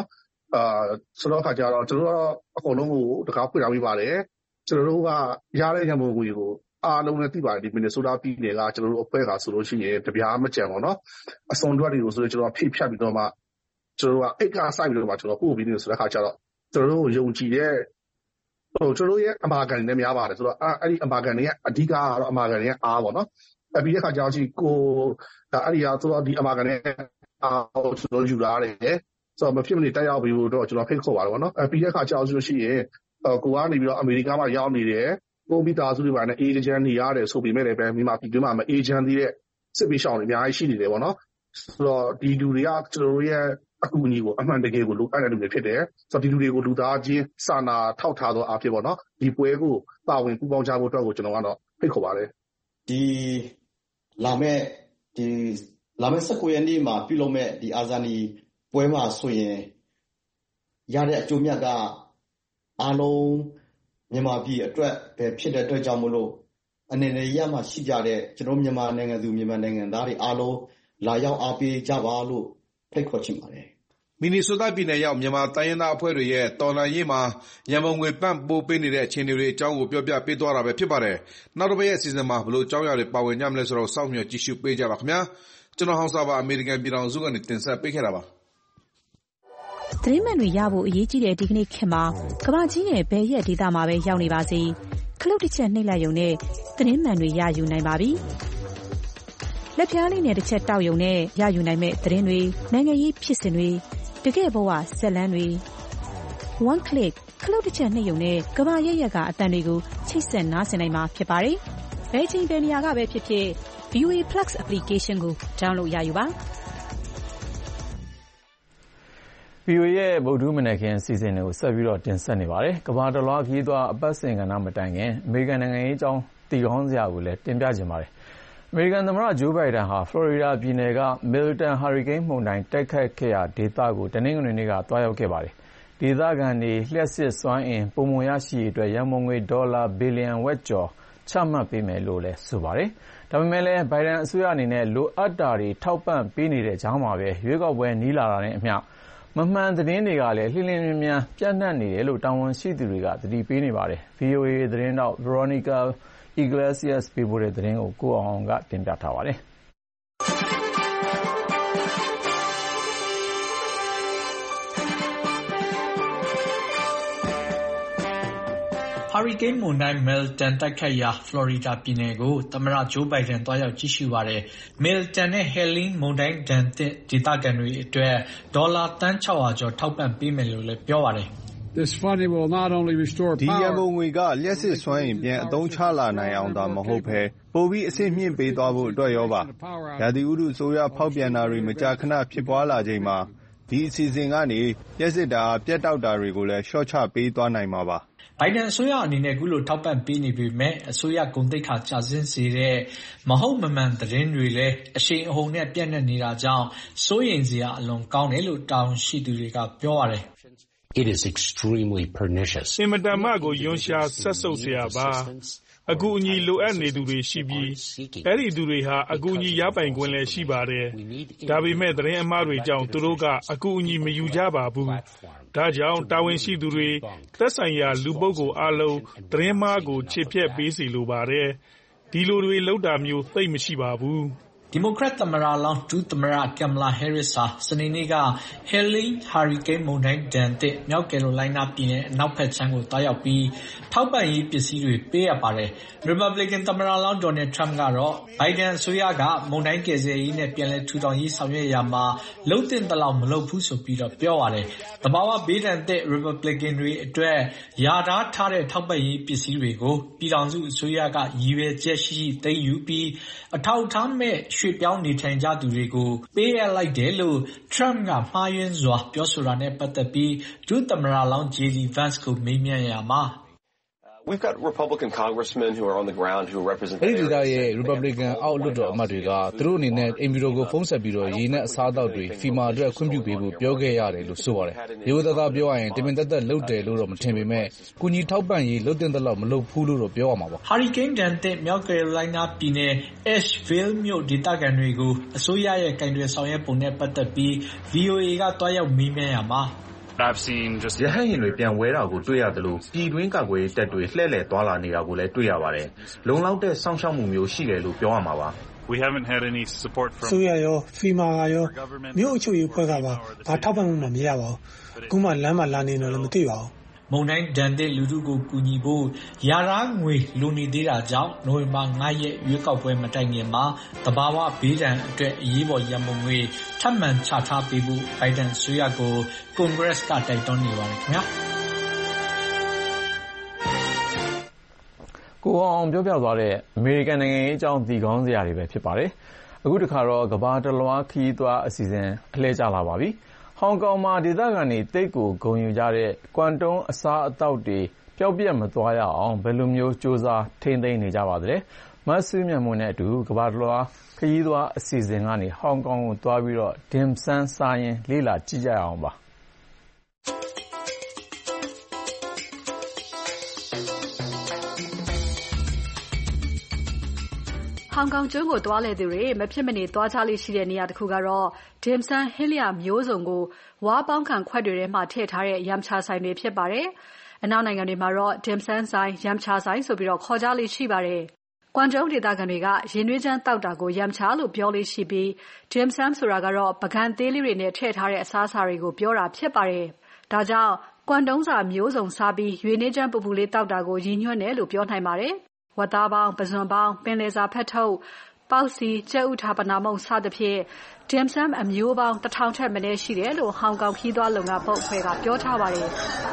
ဆိုတော့ခါကြတော့ကျွန်တော်တို့အကုန်လုံးကိုတကားဖွင့်ထားပေးပါတယ်ကျွန်တော်တို့ကရတဲ့ရန်ပုံငွေကိုအားလုံးနဲ့သိပါတယ်ဒီမင်နီဆိုးတာပြည်နယ်ကကျွန်တော်တို့အဖွဲ့ကဆိုလို့ရှိရင်တပြားမကြံပါတော့အစုံတွက်တွေကိုဆိုတော့ကျွန်တော်ဖိဖြတ်ပြီးတော့မှကျွန်တော်တို့ကအိတ်ကစိုက်ပြီးတော့မှကျွန်တော်ပို့ပြီးနေဆိုတဲ့ခါကြတော့ကျွန်တော်တို့ယုံကြည်တဲ့ကျွန်တော်ရဲ့အမာကန်တွေနဲ့များပါတယ်ဆိုတော့အဲ့ဒီအမာကန်တွေကအဓိကကတော့အမာကန်တွေရဲ့အားပေါ့နော်ပြီးတဲ့ခါကျတော့ကိုအဲ့ဒီဆိုတော့ဒီအမာကန်တွေအားကျွန်တော်ယူလာတယ်ဆိုတော့မဖြစ်မနေတက်ရောက်ပြီးတော့ကျွန်တော်ဖိတ်ခေါ်ပါတယ်ပေါ့နော်ပြီးတဲ့ခါကျတော့ဆိုလို့ရှိရင်ကိုကနေပြီးတော့အမေရိကန်မှာရောက်နေတယ်ကိုမိသားစုတွေပါနဲ့အေဂျင့်နေရတယ်ဆိုပေမဲ့လည်းပဲမြန်မာပြည်တွင်းမှာမအေဂျင့်သေးတဲ့စစ်ပေးရှောင်တွေအများကြီးရှိနေတယ်ပေါ့နော်ဆိုတော့ဒီလူတွေကကျွန်တော်တို့ရဲ့အကူအညီကိုအမှန်တကယ်ကိုလိုအပ်တဲ့လူတွေဖြစ်တယ်ဆိုတော့ဒီလူတွေကိုလူသားချင်းစာနာထောက်ထားသောအားဖြင့်ပေါ့နော်ဒီပွဲကိုပါဝင်ပူးပေါင်းကြဖို့အတွက်ကိုကျွန်တော်ကတော့ဖိတ်ခေါ်ပါတယ်ဒီလာမယ့်19ရက်နေ့မှာပြုလုပ်မဲ့ဒီအာဇာနည်ပွဲမှာဆိုရင်ရတဲ့အကျိုးမြတ်ကအားလုံးမြန်မာပြည်အတွက်ပဲဖြစ်တဲ့အတွက်ကြောင့်မို့လို့အနေနဲ့ရမှရှိကြတဲ့ကျွန်တော်မြန်မာနိုင်ငံသူမြန်မာနိုင်ငံသားတွေအားလုံးလာရောက်အားပေးကြပါလို့ဖိတ်ခေါ်ချင်ပါတယ်မီနီဆိုးတာပြည်နယ်ရောက်မြန်မာတိုင်းရင်းသားအဖွဲ့တွေရဲ့တော်လှန်ရေးမှာရန်ပုံငွေပံ့ပိုးပေးနေတဲ့အခြေအနေတွေအကြောင်းကိုပြောပြပေးသွားတာပဲဖြစ်ပါတယ်နောက်တစ်ပတ်ရဲ့အစီအစဉ်မှာဘယ်လိုအကြောင်းအရာတွေပါဝင်ကြမလဲဆိုတော့စောင့်မျှော်ကြည့်ရှုပေးကြပါခင်ဗျာကျွန်တော်ဟောင်းစာပါအမေရိကန်ပြည်ထောင်စုကနေတင်ဆက်ပေးခဲ့တာပါသတင်းမှန်တွေရဖို့အရေးကြီးတဲ့ဒီကနေ့ခေတ်မှာကမ္ဘာကြီးရဲ့ဘယ်ရက်ဒေသမှာပဲရောက်နေပါစေခလုတ်တစ်ချက်နှိပ်လိုက်ရုံနဲ့သတင်းမှန်တွေရယူနိုင်ပါပြီလက်ပြားလေးနဲ့တစ်ချက်တောက်ရုံနဲ့ရယူနိုင်မဲ့သတင်းတွေနိုင်ငံရေးဖြစ်စဉ်တွေတကယ့်ဘဝဆက်လန်းတွေ one click ခလုတ်တစ်ချက်နှိပ်ရုံနဲ့ကမ္ဘာရဲ့ရက်ကအတန်တွေကိုချိတ်ဆက်နားဆင်နိုင်မှာဖြစ်ပါတယ်ဘယ်ချိန်ဘယ်နေရာကပဲဖြစ်ဖြစ် VOA Plus application ကို download ရယူပါ VOA ရဲ့ဗုဒ္ဓမနက်ခင်းအစီအစဉ်တွေကိုဆက်ပြီးတော့တင်ဆက်နေပါတယ်။ကမ္ဘာတစ်လွှားခရီးသွားအပတ်စဉ်ကဏ္ဍမတိုင်ခင်အမေရိကန်နိုင်ငံရေးအကြောင်းသိကောင်းစရာကိုလည်းတင်ပြချင်ပါတယ်။အမေရိကန်သမ္မတဂျိုးဘိုင်ဒန်ဟာဖလော်ရီဒါပြည်နယ်က Milton ဟာရီကိန်းမုန်တိုင်းတိုက်ခတ်ခဲ့ရာဒေသကိုတနင်္ဂနွေနေ့ကသွားရောက်ခဲ့ပါတယ်။ဒေသခံတွေလျှပ်စစ်စွမ်းအင်ပုံမှန်ရရှိရေးအတွက်ရန်ပုံငွေဒေါ်လာဘီလီယံဝက်ကျော်ချမှတ်ပေးမယ်လို့လည်းဆိုပါတယ်။ဒါပေမဲ့လည်းဘိုင်ဒန်အစိုးရအနေနဲ့လိုအပ်တာတွေထောက်ပံ့ပေးနေတဲ့ကြားမှာပဲရွေးကောက်ပွဲနီးလာတာနဲ့အမျှမမှန်သတင်းတွေကလည်းလှိမ့်မြန်မြန်ပြန့်နှံ့နေတယ်လို့တာဝန်ရှိသူတွေကသတိပေးနေပါတယ်။ VOA သတင်းတောက် Veronica Iglesias ပေးပို့တဲ့သတင်းကိုကိုအောင်ကတင်ပြထားပါတယ်။ဟာရီကိန်းမုန်တိုင်း Milton တိုက်ခတ်ရာဖလော်ရီဒါပြည်နယ်ကိုသမ္မတဂျိုးဘိုင်ဒန်သွားရောက်ကြည့်ရှုပါတယ်။ Milton နဲ့ Helene မုန်တိုင်းဒဏ်သင့်ဒေသခံတွေအတွက်ဒေါ်လာသန်း600ကျော်ထောက်ပံ့ပေးမယ်လို့လည်းပြောပါတယ်။ This funding will not only restore power ဒီရန်ပုံငွေကလျှပ်စစ်စွမ်းအင်ပြန်အသုံးချလာနိုင်အောင်သာမဟုတ်ဘဲပိုပြီးအဆင့်မြင့်ပေးသွားဖို့အတွက်ရောပါ။ရာသီဥတုဆိုးရွားဖောက်ပြန်တာတွေမကြာခဏဖြစ်ပွားလာချိန်မှာဒီအစီအစဉ်ကနေလျှပ်စစ်ဓာတ်အားပြတ်တောက်တာတွေကိုလည်းလျှော့ချပေးသွားနိုင်မှာပါဘိုင်ဒန်အစိုးရအနေနဲ့အခုလိုထောက်ပံ့ပေးနေပေမဲ့အစိုးရဂုဏ်သိက္ခာကျဆင်းစေတဲ့မဟုတ်မမှန်သတင်းတွေလည်းအရှိန်အဟုန်နဲ့ပြန့်နှံ့နေတာကြောင့်စိုးရိမ်စရာအလွန်ကောင်းတယ်လို့တာဝန်ရှိသူတွေကပြောပါတယ်။ It is extremely pernicious. အင်မတန်မှကိုယွန်းရှာဆက်ဆုပ်စရာပါ။အကူအညီလိုအပ်နေသူတွေရှိပြီးအဲ့ဒီသူတွေဟာအကူအညီရပိုင်ခွင့်လည်းရှိပါတယ်။ဒါပေမဲ့သတင်းအမှားတွေကြောင့်သူတို့ကအကူအညီမယူကြပါဘူး။ဒါကြောင့်တာဝန်ရှိသူတွေသက်ဆိုင်ရာလူပုဂ္ဂိုလ်အားလုံးသတင်းမှားကိုချေဖျက်ပေးစီလိုပါတယ်။ဒီလိုတွေလုပ်တာမျိုးသိပ်မရှိပါဘူး။ဒီမိုကရက်သမ္မတလောင်းဒုသမ္မတကမ်မလာဟဲရစ်ဟာစနေနေ့က Helene ဟာရီကိန်းမုန်တိုင်းဒဏ်သင့်မြောက်ကယ်ရိုလိုင်းနားပြည်နယ်အနောက်ဘက်ခြမ်းကိုသွားရောက်ပြီးထောက်ပံ့ရေးပစ္စည်းတွေပေးအပ်ပါတယ်။ Republican သမ္မတလောင်း Donald Trump ကတော့ဘိုင်ဒန်အစိုးရကမုန်တိုင်းကယ်ဆယ်ရေးနဲ့ပြန်လည်ထူထောင်ရေးဆောင်ရွက်ရာမှာလှုပ်သင့်သလောက်မလှုပ်ဘူးဆိုပြီးတော့ပြောပါတယ်။သဘာဝဘေးဒဏ်သင့် Republican တွေအတွက်ယာထားထားတဲ့ထောက်ပံ့ရေးပစ္စည်းတွေကိုပြည်ထောင်စုအစိုးရကရည်ရွယ်ချက်ရှိသိမ်းယူပြီးအထောက်အထားမဲ့ရွှေ့ပြောင်းနေထိုင်ကြသူတွေကိုပေးအပ်လိုက်တယ်လို့ Trump ကမှားယွင်းစွာပြောဆိုတာနဲ့ပတ်သက်ပြီးဒုသမ္မတလောင်း JD Vance ကိုမေးမြန်းရာမှာ We've got Republican congressmen who are on the ground who represent အဲဒီဒေသရဲ့ Republican အောက်လွှတ်တော်အမတ်တွေကသူတို့အနေနဲ့အင်ဗီရိုကိုဖုန်းဆက်ပြီးတော့ရေနဲ့အစားအသောက်တွေ FEMA အတွက်ခွင့်ပြုပေးဖို့ပြောခဲ့ရတယ်လို့ဆိုပါတယ်။ရိုးသားသားပြောရရင်တမင်သက်သက်လုပ်တယ်လို့တော့မထင်ပေမဲ့ကူညီထောက်ပံ့ရေးလုပ်တင်တဲ့လောက်မလုပ်ဘူးလို့တော့ပြောရမှာပါ။ Hurricane ဒဏ်သင့်မြောက်ကယ်ရိုလိုင်းနားပြည်နယ် Asheville မြို့ဒေသခံတွေကိုအစိုးရရဲ့ကင်တွယ်ဆောင်ရွက်ပုံနဲ့ပတ်သက်ပြီး VOA ကတွားရောက်မေးမြန်းရာမှာရဟတ်ယာဉ်တွေပြန်ဝဲတာကိုတွေ့ရတယ်လို့ပြည်တွင်းကာကွယ်ရေးတပ်တွေလှည့်လည်သွားလာနေတာကိုလည်းတွေ့ရပါတယ်။လုံလောက်တဲ့စောင့်ရှောက်မှုမျိုးရှိတယ်လို့ပြောရမှာပါ။ We haven't had any support from ဆိုရရော FEMA ကရောမြို့အချုပ်ရေးဖွဲ့ကပါဘာထောက်ပံ့မှုမှမရပါဘူး။အခုမှလမ်းမှာလာနေတော့လည်းမသိပါဘူး။မုန်တိုင်းဒဏ်သင့်လူထုကိုကူညီဖို့ယာရာငွေလိုနေသေးတာကြောင့်နိုဝင်ဘာ9 ရက်ရွေးကောက်ပွဲမတိုင်ခင်မှာတဘာဝဘေးဒဏ်အတွက်အရေးပေါ်ရန်ပုံငွေထပ်မံချထားပေးဖို့ဘိုင်ဒန်အစိုးရကိုကွန်ဂရက်ကတိုက်တွန်းနေပါတယ်ခင်ဗျာ။ကိုအောင်ပြောပြသွားတဲ့အမေရိကန်နိုင်ငံရေးအကြောင်းဒီကောင်းစရာတွေပဲဖြစ်ပါတယ်။အခုတခါတော့ကမ္ဘာတလွှားခရီးသွားအစီအစဉ်အလှည့်ကျလာပါပြီ။ဟောင်ကောင်မှာဒေသခံတွေတိတ်ကိုဂုဏ်ယူကြတဲ့ကွမ်တုံးအစားအသောက်တွေပျောက်ပြတ်မသွားရအောင်ဘယ်လိုမျိုးစူးစမ်းထိန်းသိမ်းနေကြပါသလဲ။မဆုမြတ်မွန်နဲ့အတူကမ္ဘာတလွှားခရီးသွားအစီအစဉ်ကနေဟောင်ကောင်ကိုသွားပြီးတော့ဒင်ဆန်းစားရင်လေ့လာကြည့်ကြရအောင်ပါ။ဟောင်ကောင်ကျွန်းကိုသွားလည်သူတွေမဖြစ်မနေသွားကြလေ့ရှိတဲ့နေရာတစ်ခုကတော့ဒင်ဆန်းဟင်းလျာမျိုးစုံကိုဝါးပေါင်းခံခွက်တွေထဲမှာထည့်ထားတဲ့ရမ်ချာဆိုင်တွေဖြစ်ပါတယ်။အနောက်နိုင်ငံတွေမှာတော့ဒင်ဆန်းဆိုင်ရမ်ချာဆိုင်ဆိုပြီးခေါ်ကြလေ့ရှိပါတယ်။ကွမ်တုံးဒေသခံတွေကရင်နွေးချမ်းတောက်တာကိုရမ်ချာလို့ပြောလေ့ရှိပြီးဒင်ဆန်းဆိုတာကတော့ပကံသေးလေးတွေနဲ့ထည့်ထားတဲ့အစားအစာတွေကိုပြောတာဖြစ်ပါတယ်။ဒါကြောင့်ကွမ်တုံးစာမျိုးစုံစားပြီးရွေးနွေးချမ်းပူပူလေးတောက်တာကိုရည်ညွှန်းတယ်လို့ပြောနိုင်ပါတယ်။ဝတ်သားပေါင်းပဇွန်ပေါင်းပင်လယ်စာဖက်ထုတ်ပေါက်စီကြက်ဥထာပနာမုံစသဖြင့်ဒင်ဆမ်အမျိုးပေါင်း1000ထက်မနည်းရှိတယ်လို့ဟောင်ကောင်ခီးသွားလုပ်ငန်းပုတ်အဖွဲ့ကပြောထားပါတယ်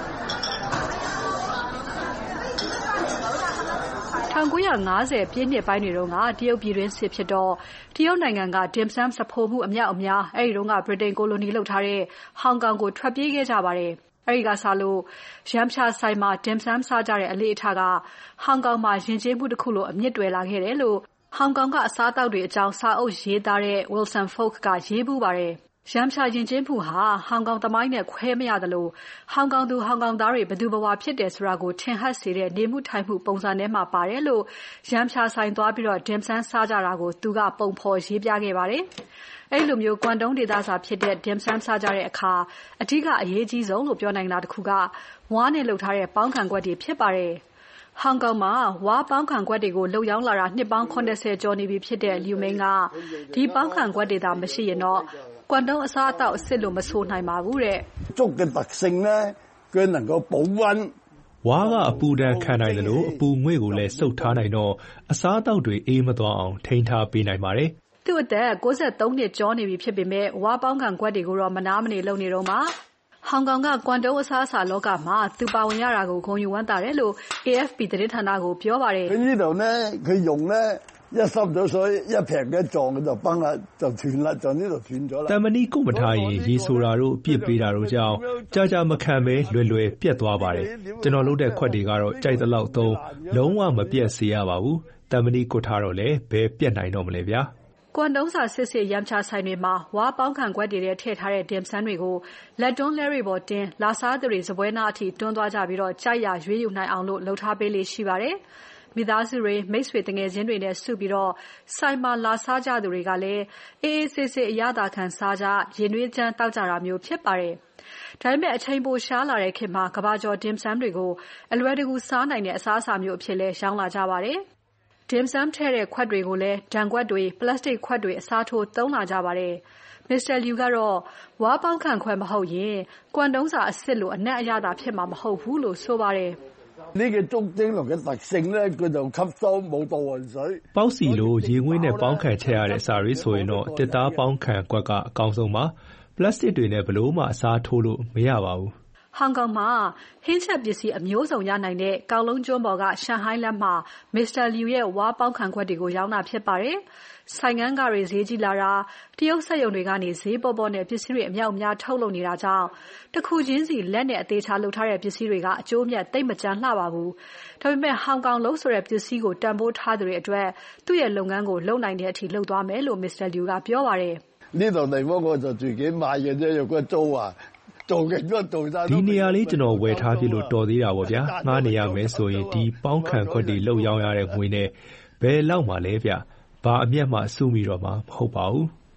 1950ပြည့်နှစ်ပိုင်းတွေတုန်းကတရုတ်ပြည်တွင်းစစ်ဖြစ်တော့တရုတ်နိုင်ငံကဒင်ဆမ်စဖိုးမှုအမြောက်အများအဲဒီတုန်းကဗြိတိန်ကိုလိုနီလုပ်ထားတဲ့ဟောင်ကောင်ကိုထွက်ပြေးခဲ့ကြပါတယ်အဲဒီကစားလို့ရမ်ချာဆိုင်မှာဒင်ဆမ်စားကြတဲ့အလေးအထားကဟောင်ကောင်မှာယဉ်ကျေးမှုတစ်ခုလိုအမြင့်တွယ်လာခဲ့တယ်လို့ဟောင်ကောင်ကအစားအသောက်တွေအကြောင်းစာအုပ်ရေးသားတဲ့ Wilson Folk ကရေးပူးပါတယ်။ရမ်ချာယဉ်ကျေးမှုဟာဟောင်ကောင်သမိုင်းနဲ့ခွဲမရသလိုဟောင်ကောင်သူဟောင်ကောင်သားတွေဘယ်သူဘဝဖြစ်တယ်ဆိုတာကိုထင်ဟပ်စေတဲ့နေမှုထိုင်မှုပုံစံထဲမှာပါတယ်လို့ရမ်ချာဆိုင်သွားပြီးတော့ဒင်ဆမ်စားကြတာကိုသူကပုံဖော်ရေးပြခဲ့ပါတယ်။အဲ့လိုမျိုးကွမ်တုံးဒေသစာဖြစ်တဲ့ဒင်ဆမ်စားကြတဲ့အခါအဓိကအရေးကြီးဆုံးလို့ပြောနိုင်တာတစ်ခုကဝါးနဲ့လုပ်ထားတဲ့ပေါင်းခံကွက်တွေဖြစ်ပါတယ်။ဟောင်ကောင်မှာဝါးပေါင်းခံကွက်တွေကိုလှုပ်ရောင်းလာတာနှစ်ပေါင်း80ကျော်နေပြီဖြစ်တဲ့လူမင်းကဒီပေါင်းခံကွက်တွေသာမရှိရင်တော့ကွမ်တုံးအစားအသောက်အစ်စ်လို့မဆိုနိုင်ပါဘူးတဲ့竹嘅特性咧佢能夠保溫ဝါးကအပူဒဏ်ခံနိုင်တယ်လို့အပူငွေ့ကိုလည်းစုပ်ထားနိုင်တော့အစားအသောက်တွေအေးမသွားအောင်ထိန်းထားပေးနိုင်ပါတယ်သူ့အသက်63နှစ်ကျော်နေပြီဖြစ်ပေမဲ့ဝါးပေါင်းခံကွက်တွေကိုတော့မနာမနေလုပ်နေတော့မှဟောင်ကောင်ကကွမ်တုံးအစားအစာလောကမှာသူပါဝင်ရတာကိုဂုဏ်ယူဝမ်းသာတယ်လို့ AFP သတင်းဌာနကိုပြောပါတယ်佢呢度咧佢用咧一濕咗水一劈嘅撞就崩啦就斷啦就呢度斷咗啦တမဏိကုမထားရင်ရေဆိုတာတို့အပြစ်ပေးတာတို့ကြောင့်ကြာကြာမခံပဲလွယ်ပြတ်သွားပါတယ်ကျွန်တော်လုပ်တဲ့ခွက်တွေကတော့ကြိုက်သလောက်သုံးလုံးဝမပြတ်စေရပါဘူးတမဏိကုထားတော့လည်းဘယ်ပြတ်နိုင်တော့မလဲဗျာကွမ်တုံးစာစစ်စစ်ရမ်ချာဆိုင်တွေမှာဝါးပေါင်းခံကွက်တွေထဲထည့်ထားတဲ့ဒင်ဆန်းတွေကိုလက်တွန်းလဲတွေပေါ်တင်လာစားသူတွေစပွဲနာအထိတွန်းသွားကြပြီးတော့ကြိုက်ရရွေးယူနိုင်အောင်လို့လှုပ်ထားပေးလေးရှိပါတယ်။မိသားစုတွေမိတ်ဆွေတငယ်ချင်းတွေနဲ့စုပြီးတော့ဆိုင်မှာလာစားကြသူတွေကလည်းအေးအေးဆေးဆေးအရသာခံစားကြရင်နွေးချမ်းတောက်ကြတာမျိုးဖြစ်ပါတယ်။ဒါပေမဲ့အချိန်ပိုရှားလာတဲ့ခေတ်မှာကဘာကျော်ဒင်ဆန်းတွေကိုအလွယ်တကူစားနိုင်တဲ့အစားအစာမျိုးအဖြစ်လဲရောင်းလာကြပါတယ်။ဒင်ဆမ်ထဲတဲ့ခွက်တွေကိုလည်းဒဏ်ခွက်တွေပလတ်စတစ်ခွက်တွေအစားထိုးသုံးလာကြပါတယ်။ Mr. Liu ကတော့ဝါးပေါင်းခံခွက်မဟုတ်ရင်ကွမ်တုံးစာအစ်စ်လိုအနက်အရသာဖြစ်မှာမဟုတ်ဘူးလို့ဆိုပါတယ်呢個竹蒸籠嘅特性咧，佢就吸收冇倒運水。 ပေါက်စီလိုရေငွေ့နဲ့ပေါင်းခံချက်ရတဲ့အစာတွေဆိုရင်တော့တစ်သားပေါင်းခံကွက်ကအကောင်းဆုံးပါ။ပလတ်စတစ်တွေနဲ့ဘလို့မှအစားထိုးလို့မရပါဘူးဟောင်ကောင်မှာဟင်းချက်ပစ္စည်းအမျိုးစုံရနိုင်တဲ့ကောက်လုံးကျွန်းပေါ်ကရှန်ဟိုင်းလမ်းမှာ Mr. Liu ရဲ့ဝါးပေါင်းခံခွက်တွေကိုရောင်းတာဖြစ်ပါတယ်။ဆိုင်ငန်းကားတွေဈေးကြီးလာတာတရုတ်စက်ရုံတွေကနေဈေးပေါပေါနဲ့ပစ္စည်းတွေအများအများထုတ်လုပ်နေတာကြောင့်တစ်ခုချင်းစီလက်နဲ့အသေးချာလုပ်ထားတဲ့ပစ္စည်းတွေကအကျိုးမြတ်သိမ့်မကျန်လှပါဘူး။ဒါပေမဲ့ဟောင်ကောင်လုံးဆိုတဲ့ပစ္စည်းကိုတန်ဖိုးထားသူတွေအတွက်သူ့ရဲ့လုပ်ငန်းကိုလုပ်နိုင်တဲ့အထိလုပ်သွားမယ်လို့ Mr. Liu ကပြောပါတယ်။呢度地方我就自己買嘅啫，如果租啊ဒီနေရာလေးကျွန်တော်ဝယ်ထားပြလို့တော်သေးတာပေါ့ဗျာငှားနေရမယ်ဆိုရင်ဒီပေါင်းခံခွက်တွေလှုပ်ရောင်းရတဲ့ငွေနဲ့ဘယ်လောက်မှလဲဗျဘာအမျက်မှစုမိတော့မှမဟုတ်ပါဘူး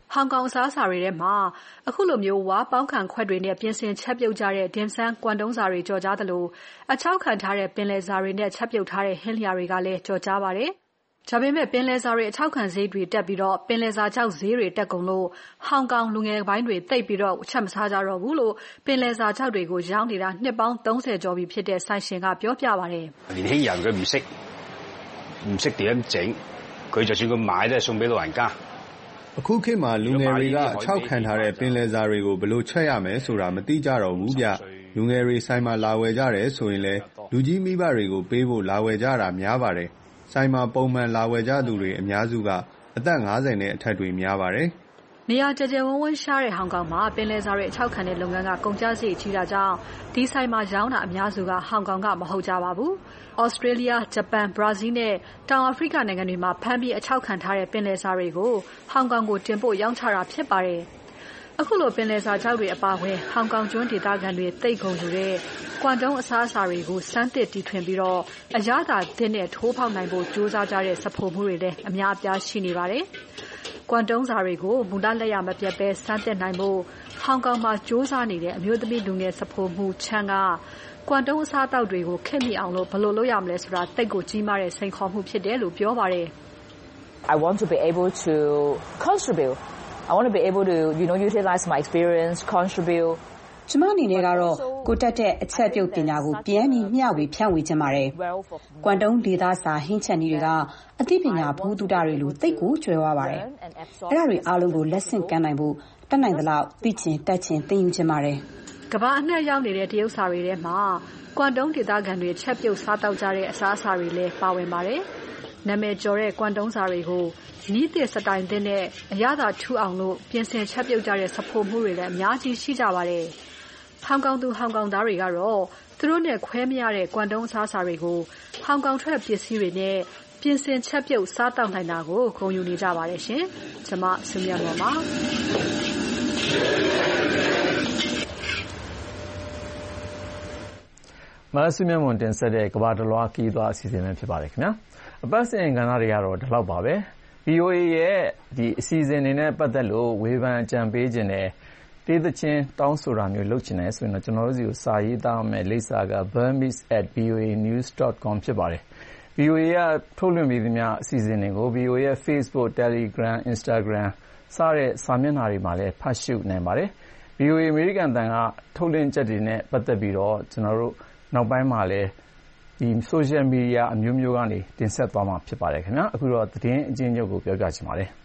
ဟောင်ကောင်အစားအစာတွေထဲမှာအခုလိုမျိုးဝါပေါင်းခံခွက်တွေနဲ့ပြင်ဆင်ချက်ပြုတ်ကြတဲ့dim sum ကွမ်တုံးစာတွေကြော်ကြားသလိုအခြောက်ခံထားတဲ့ပင်လယ်စာတွေနဲ့ချက်ပြုတ်ထားတဲ့ဟင်းလျာတွေကလည်းကြော်ကြားပါတယ်။ဒါပေမဲ့ပင်လယ်စာတွေအခြောက်ခံဈေးတွေတက်ပြီးတော့ပင်လယ်စာကြောက်ဈေးတွေတက်ကုန်လို့ဟောင်ကောင်လူငယ်ပိုင်းတွေတိတ်ပြီးတော့ချက်မစားကြတော့ဘူးလို့ပင်လယ်စာကြောက်တွေကိုရောင်းနေတာနှစ်ပေါင်း30ကျော်ပြီဖြစ်တဲ့ဆိုင်ရှင်ကပြောပြပါတယ်။年輕人佢唔識點整，佢就算佢買都係送俾老人家。 အခုခေတ်မှာလူငယ်တွေကခြောက်ခံထားတဲ့ပင်လယ်စာတွေကိုဘယ်လိုချက်ရမယ်ဆိုတာမသိကြတော့ဘူးဗျ။လူငယ်တွေဆိုင်မှာလာဝယ်ကြတယ်ဆိုရင်လည်းလူကြီးမိဘတွေကိုပေးဖို့လာဝယ်ကြတာများပါတယ်။ဆိုင်မှာပုံမှန်လာဝယ်ကြသူတွေအများစုကအသက်50နဲ့အထက်တွေများပါတယ်။နေရာကျကျဝန်းဝန်းရှားတဲ့ဟောင်ကောင်မှာပင်လယ်စာတွေအခြောက်ခံတဲ့လုပ်ငန်းကကုန်ကျစရိတ်ကြီးတာကြောင့်ဒီဆိုင်မှာရောင်းတာအများစုကဟောင်ကောင်ကမဟုတ်ကြပါဘူး။ Australia, Japan, Brazil နဲ့တောင်အာဖရိကနိုင်ငံတွေမှာဖမ်းပြီးအခြောက်ခံထားတဲ့ပင်လယ်စာတွေကိုဟောင်ကောင်ကိုတင်ပို့ရောင်းချတာဖြစ်ပါတယ်။အခုလိုပင်လယ်စာကြောက်တွေအပါအဝင်ဟောင်ကောင်ကျွန်းဒေသခံတွေသိပ်ကုန်ယူတဲ့ကွမ်တုံးအစားအစာတွေကိုစမ်းသစ်တီထွင်ပြီးတော့အရသာသစ်နဲ့ထိုးဖောက်နိုင်ဖို့ကြိုးစားကြတဲ့စဖိုမှုတွေလည်းအများအပြားရှိနေပါတယ်။ကွမ်တုံးစာတွေကိုမူလလက်ရမပြတ်ပဲစမ်းသစ်နိုင်ဖို့ဟောင်ကောင်မှာကြိုးစားနေတဲ့အမျိုးသမီးလူငယ်စဖိုမှုချမ်းကကွမ်တုံးအစားအသောက်တွေကိုခက်မိအောင်လို့ဘယ်လိုလုပ်ရမလဲဆိုတာသိပ်ကိုကြီးမားတဲ့စိန်ခေါ်မှုဖြစ်တယ်လို့ပြောပါတယ်။ I want to be able to contribute. I want to be able to, utilize my experience, contribute. ကျမအနေနဲ့ကတော့ကိုတက်တဲ့အချက်ပြုတ်ပညာကိုပြန်ပြီးမျှဝေဖြန့်ဝေခြင်းပါတယ်။ကွမ်တုံးဒေသစာဟင်းချက်နည်းတွေကအသိပညာဘူးတုဒတွေလိုသိကိုကျွဲဝပါတယ်။အဲ့ဒါတွေအားလုံးကိုလက်ဆင့်ကမ်းနိုင်ဖို့တတ်နိုင်သလောက်သိချင်တတ်ချင်သင်ယူခြင်းပါတယ်။ကမ္ဘာအနှံ့ရောက်နေတဲ့တရုတ်စာတွေထဲမှာကွမ်တုံးဒေသခံတွေချက်ပြုတ်စားတောက်ကြတဲ့အစားအစာတွေလည်းပါဝင်ပါတယ်။နာမည်ကျော်တဲ့ကွမ်တုံးစာတွေကိုနီးသစ်စတိုင်သစ်နဲ့အရသာထူအောင်လို့ပြင်ဆင်ချက်ပြုတ်ကြတဲ့စဖိုမှုတွေလည်းအများကြီးရှိကြပါတယ်။ဟောင်ကောင်သူဟောင်ကောင်သားတွေကတော့သူတို့နဲ့ခွဲမရတဲ့ကွမ်တုံးအစားအစာတွေကိုဟောင်ကောင်ထွက်ပစ္စည်းတွေနဲ့ပြင်ဆင်ချက်ပြုတ်စားတောက်နိုင်တာကိုဂုဏ်ယူနေကြပါတယ်ရှင်။ကျွန်မစုမြတ်မော်ပါမဆုမြတ်မွန်တင်ဆက်တဲ့ကဘာတလွားခီးသွားအစီအစဉ်ပဲဖြစ်ပါတယ်ခင်ဗျာအပတ်စဉ်ကဏ္ဍတွေကတော့ဒီလောက်ပါပဲ VOA ရဲ့ဒီအစီအစဉ်တွေနဲ့ပတ်သက်လို့ဝေဖန်အကြံပေးခြင်းနဲ့တေးသချင်းတောင်းဆိုတာမျိုးလုပ်ချင်တယ်ဆိုရင်တော့ကျွန်တော်တို့စီကိုစာရေးသားမယ်လိပ်စာက burmese@voanews.com ဖြစ်ပါတယ် VOA ကထုတ်လွှင့်ပေးသမျှအစီအစဉ်တွေကို VOA ရဲ့ Facebook, Telegram, Instagram စတဲ့စာမျက်နှာတွေမှာလည်းဖတ်ရှုနိုင်ပါတယ် VOA အမေရိကန်အသံကထုတ်လွှင့်ချက်တွေနဲ့ပတ်သက်ပြီးတော့ကျွန်တော်တို့နောက်ပိုင်းမှာလည်းဒီ social media အမျိုးမျိုးကနေတင်ဆက်သွားမှာဖြစ်ပါတယ်ခင်ဗျာအခုတော့သတင်းအကျဉ်းချုပ်ကိုပြောပြချင်ပါတယ်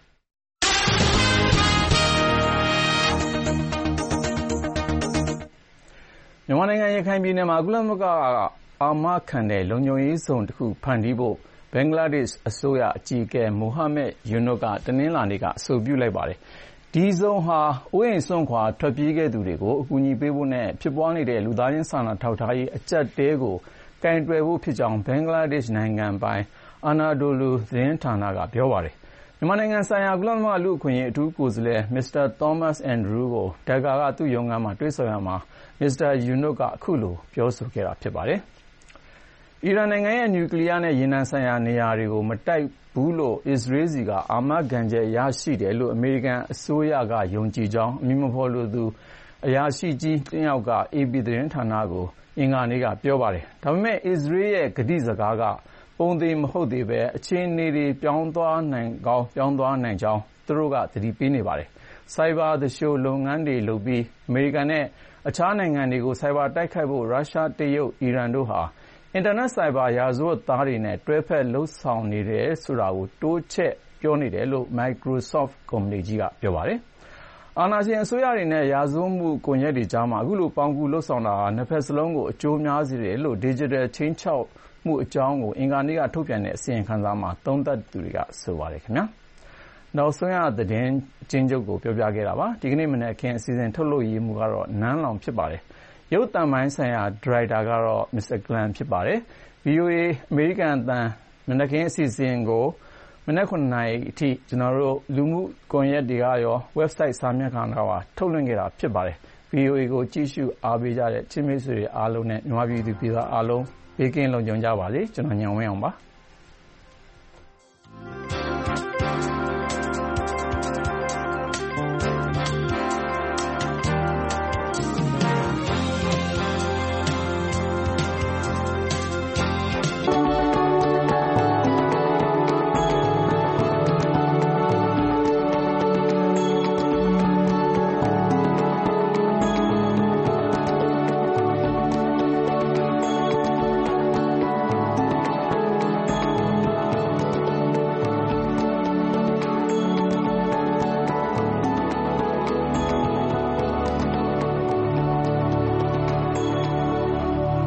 မြန်မာနိုင်ငံရခိုင်ပြည်နယ်မှာကုလသမဂ္ဂအာမခံတဲ့လုံခြုံရေးဇုံတစ်ခုဖန်တီးဖို့ဘင်္ဂလားဒေ့ရှ်အစိုးရအကြီးအကဲမိုဟာမက်ယူနွတ်ကတနင်္လာနေ့ကအဆိုပြုလိုက်ပါတယ်ဒီဇုံဟာအိုးအိမ်စွန့်ခွာထွက်ပြေးခဲ့သူတွေကိုအကူအညီပေးဖို့နဲ့ဖြစ်ပွားနေတဲ့လူသားချင်းစာနာထောက်ထားရေးအကျပ်တဲကိုကင်တွယ်ဖို့ဖြစ်ကြောင်းဘင်္ဂလားဒေ့ရှ်နိုင်ငံပိုင်အာနာဒိုလူသတင်းဌာနကပြောပါတယ်မြန်မာနိုင်ငံဆိုင်ရာကုလသမဂ္ဂလူ့အခွင့်အရေးအထူးကိုယ်စားလှယ်မစ္စတာသောမတ်အန်ဒရူးကိုဒါကာကသူ့ရုံးခန်းမှာတွေ့ဆုံရမှာမစ္စတာယူနွတ်ကအခုလိုပြောဆိုခဲ့တာဖြစ်ပါတယ်အီရန်နိုင်ငံရဲ့နျူကလ িয়ার နဲ့ရေနံဆိုင်ရာနေရာတွေကိုမတိုက်ဘူးလို့အစ္စရေးစီကအာမခံချက်ရရှိတယ်လို့အမေရိကန်အစိုးရကယုံကြည်ကြောင်းအမည်မဖော်လိုသူအရာရှိကြီးတစ်ယောက်က AP သတင်းဌာနကိုအင်္ဂါနေ့ကပြောပါတယ်ဒါပေမဲ့အစ္စရေးရဲ့ဂတိစကားကပုံသေးမဟုတ်သေးပဲအခြေအနေတွေပြောင်းသွားနိုင်ကြောင်းသူတို့ကသတိပေးနေပါတယ်စိုက်ဘာသူလျှိုလုပ်ငန်းတွေလုပ်ပြီးအမေရိကန်နဲ့အခြားနိုင်ငံတွေကိုစိုက်ဘာတိုက်ခိုက်ဖို့ရုရှားတရုတ်အီရန်တို့ဟာအင်တာနက်စိုက်ဘာရာဇဝတ်သားတွေနဲ့တွဲဖက်လှုပ်ဆောင်နေတယ်ဆိုတာကိုတိုးချဲ့ပြောနေတယ်လို့ Microsoft ကုမ္ပဏီကြီးကပြောပါတယ်အာဏာရှင်အစိုးရတွေနဲ့ရာဇဝတ်မှုကွန်ရက်တွေကြားမှာအခုလိုပေါင်းကူလှုပ်ဆောင်တာဟာနှစ်ဖက်စလုံးကိုအကျိုးများစေတယ်လို့ Digital ချင်းချောက်မှုအကြောင်းကိုအင်္ဂါနေ့ကထုတ်ပြန်တဲ့အစီရင်ခံစာမှာသုံးသပ်သူတွေကဆိုပါတယ်ခင်ဗျာနောက်ဆုံးရသတင်းကျဉ်းချုပ်ကိုပြောပြခဲ့တာပါဒီကနေ့မနေ့ကအစီအစဉ်ထုတ်လုပ်ရေးမှုကတော့နန်းလောင်ဖြစ်ပါတယ်ရုပ်သံပိုင်းဆိုင်ရာဒရိုက်တာကတော့ Mr. Glenn ဖြစ်ပါတယ် VOA အမေရိကန်အသံမနက်ခင်းအစီအစဉ်ကိုမနက် 9 နာရီအထိကျွန်တော်တို့လူမှုကွန်ရက်တွေကရော website စာမျက်နှာတွေကပါထုတ်လွှင့်ခဲ့တာဖြစ်ပါတယ် VOA ကိုကြည့်ရှုအားပေးကြတဲ့ချင်းမိတ်ဆွေတွေအားလုံးနဲ့မြန်မာပြည်သူပြည်သားအားလုံးဘေးကင်းလုံခြုံကြပါစေကျွန်တော်ညောင်ဝင်းအောင်ပါ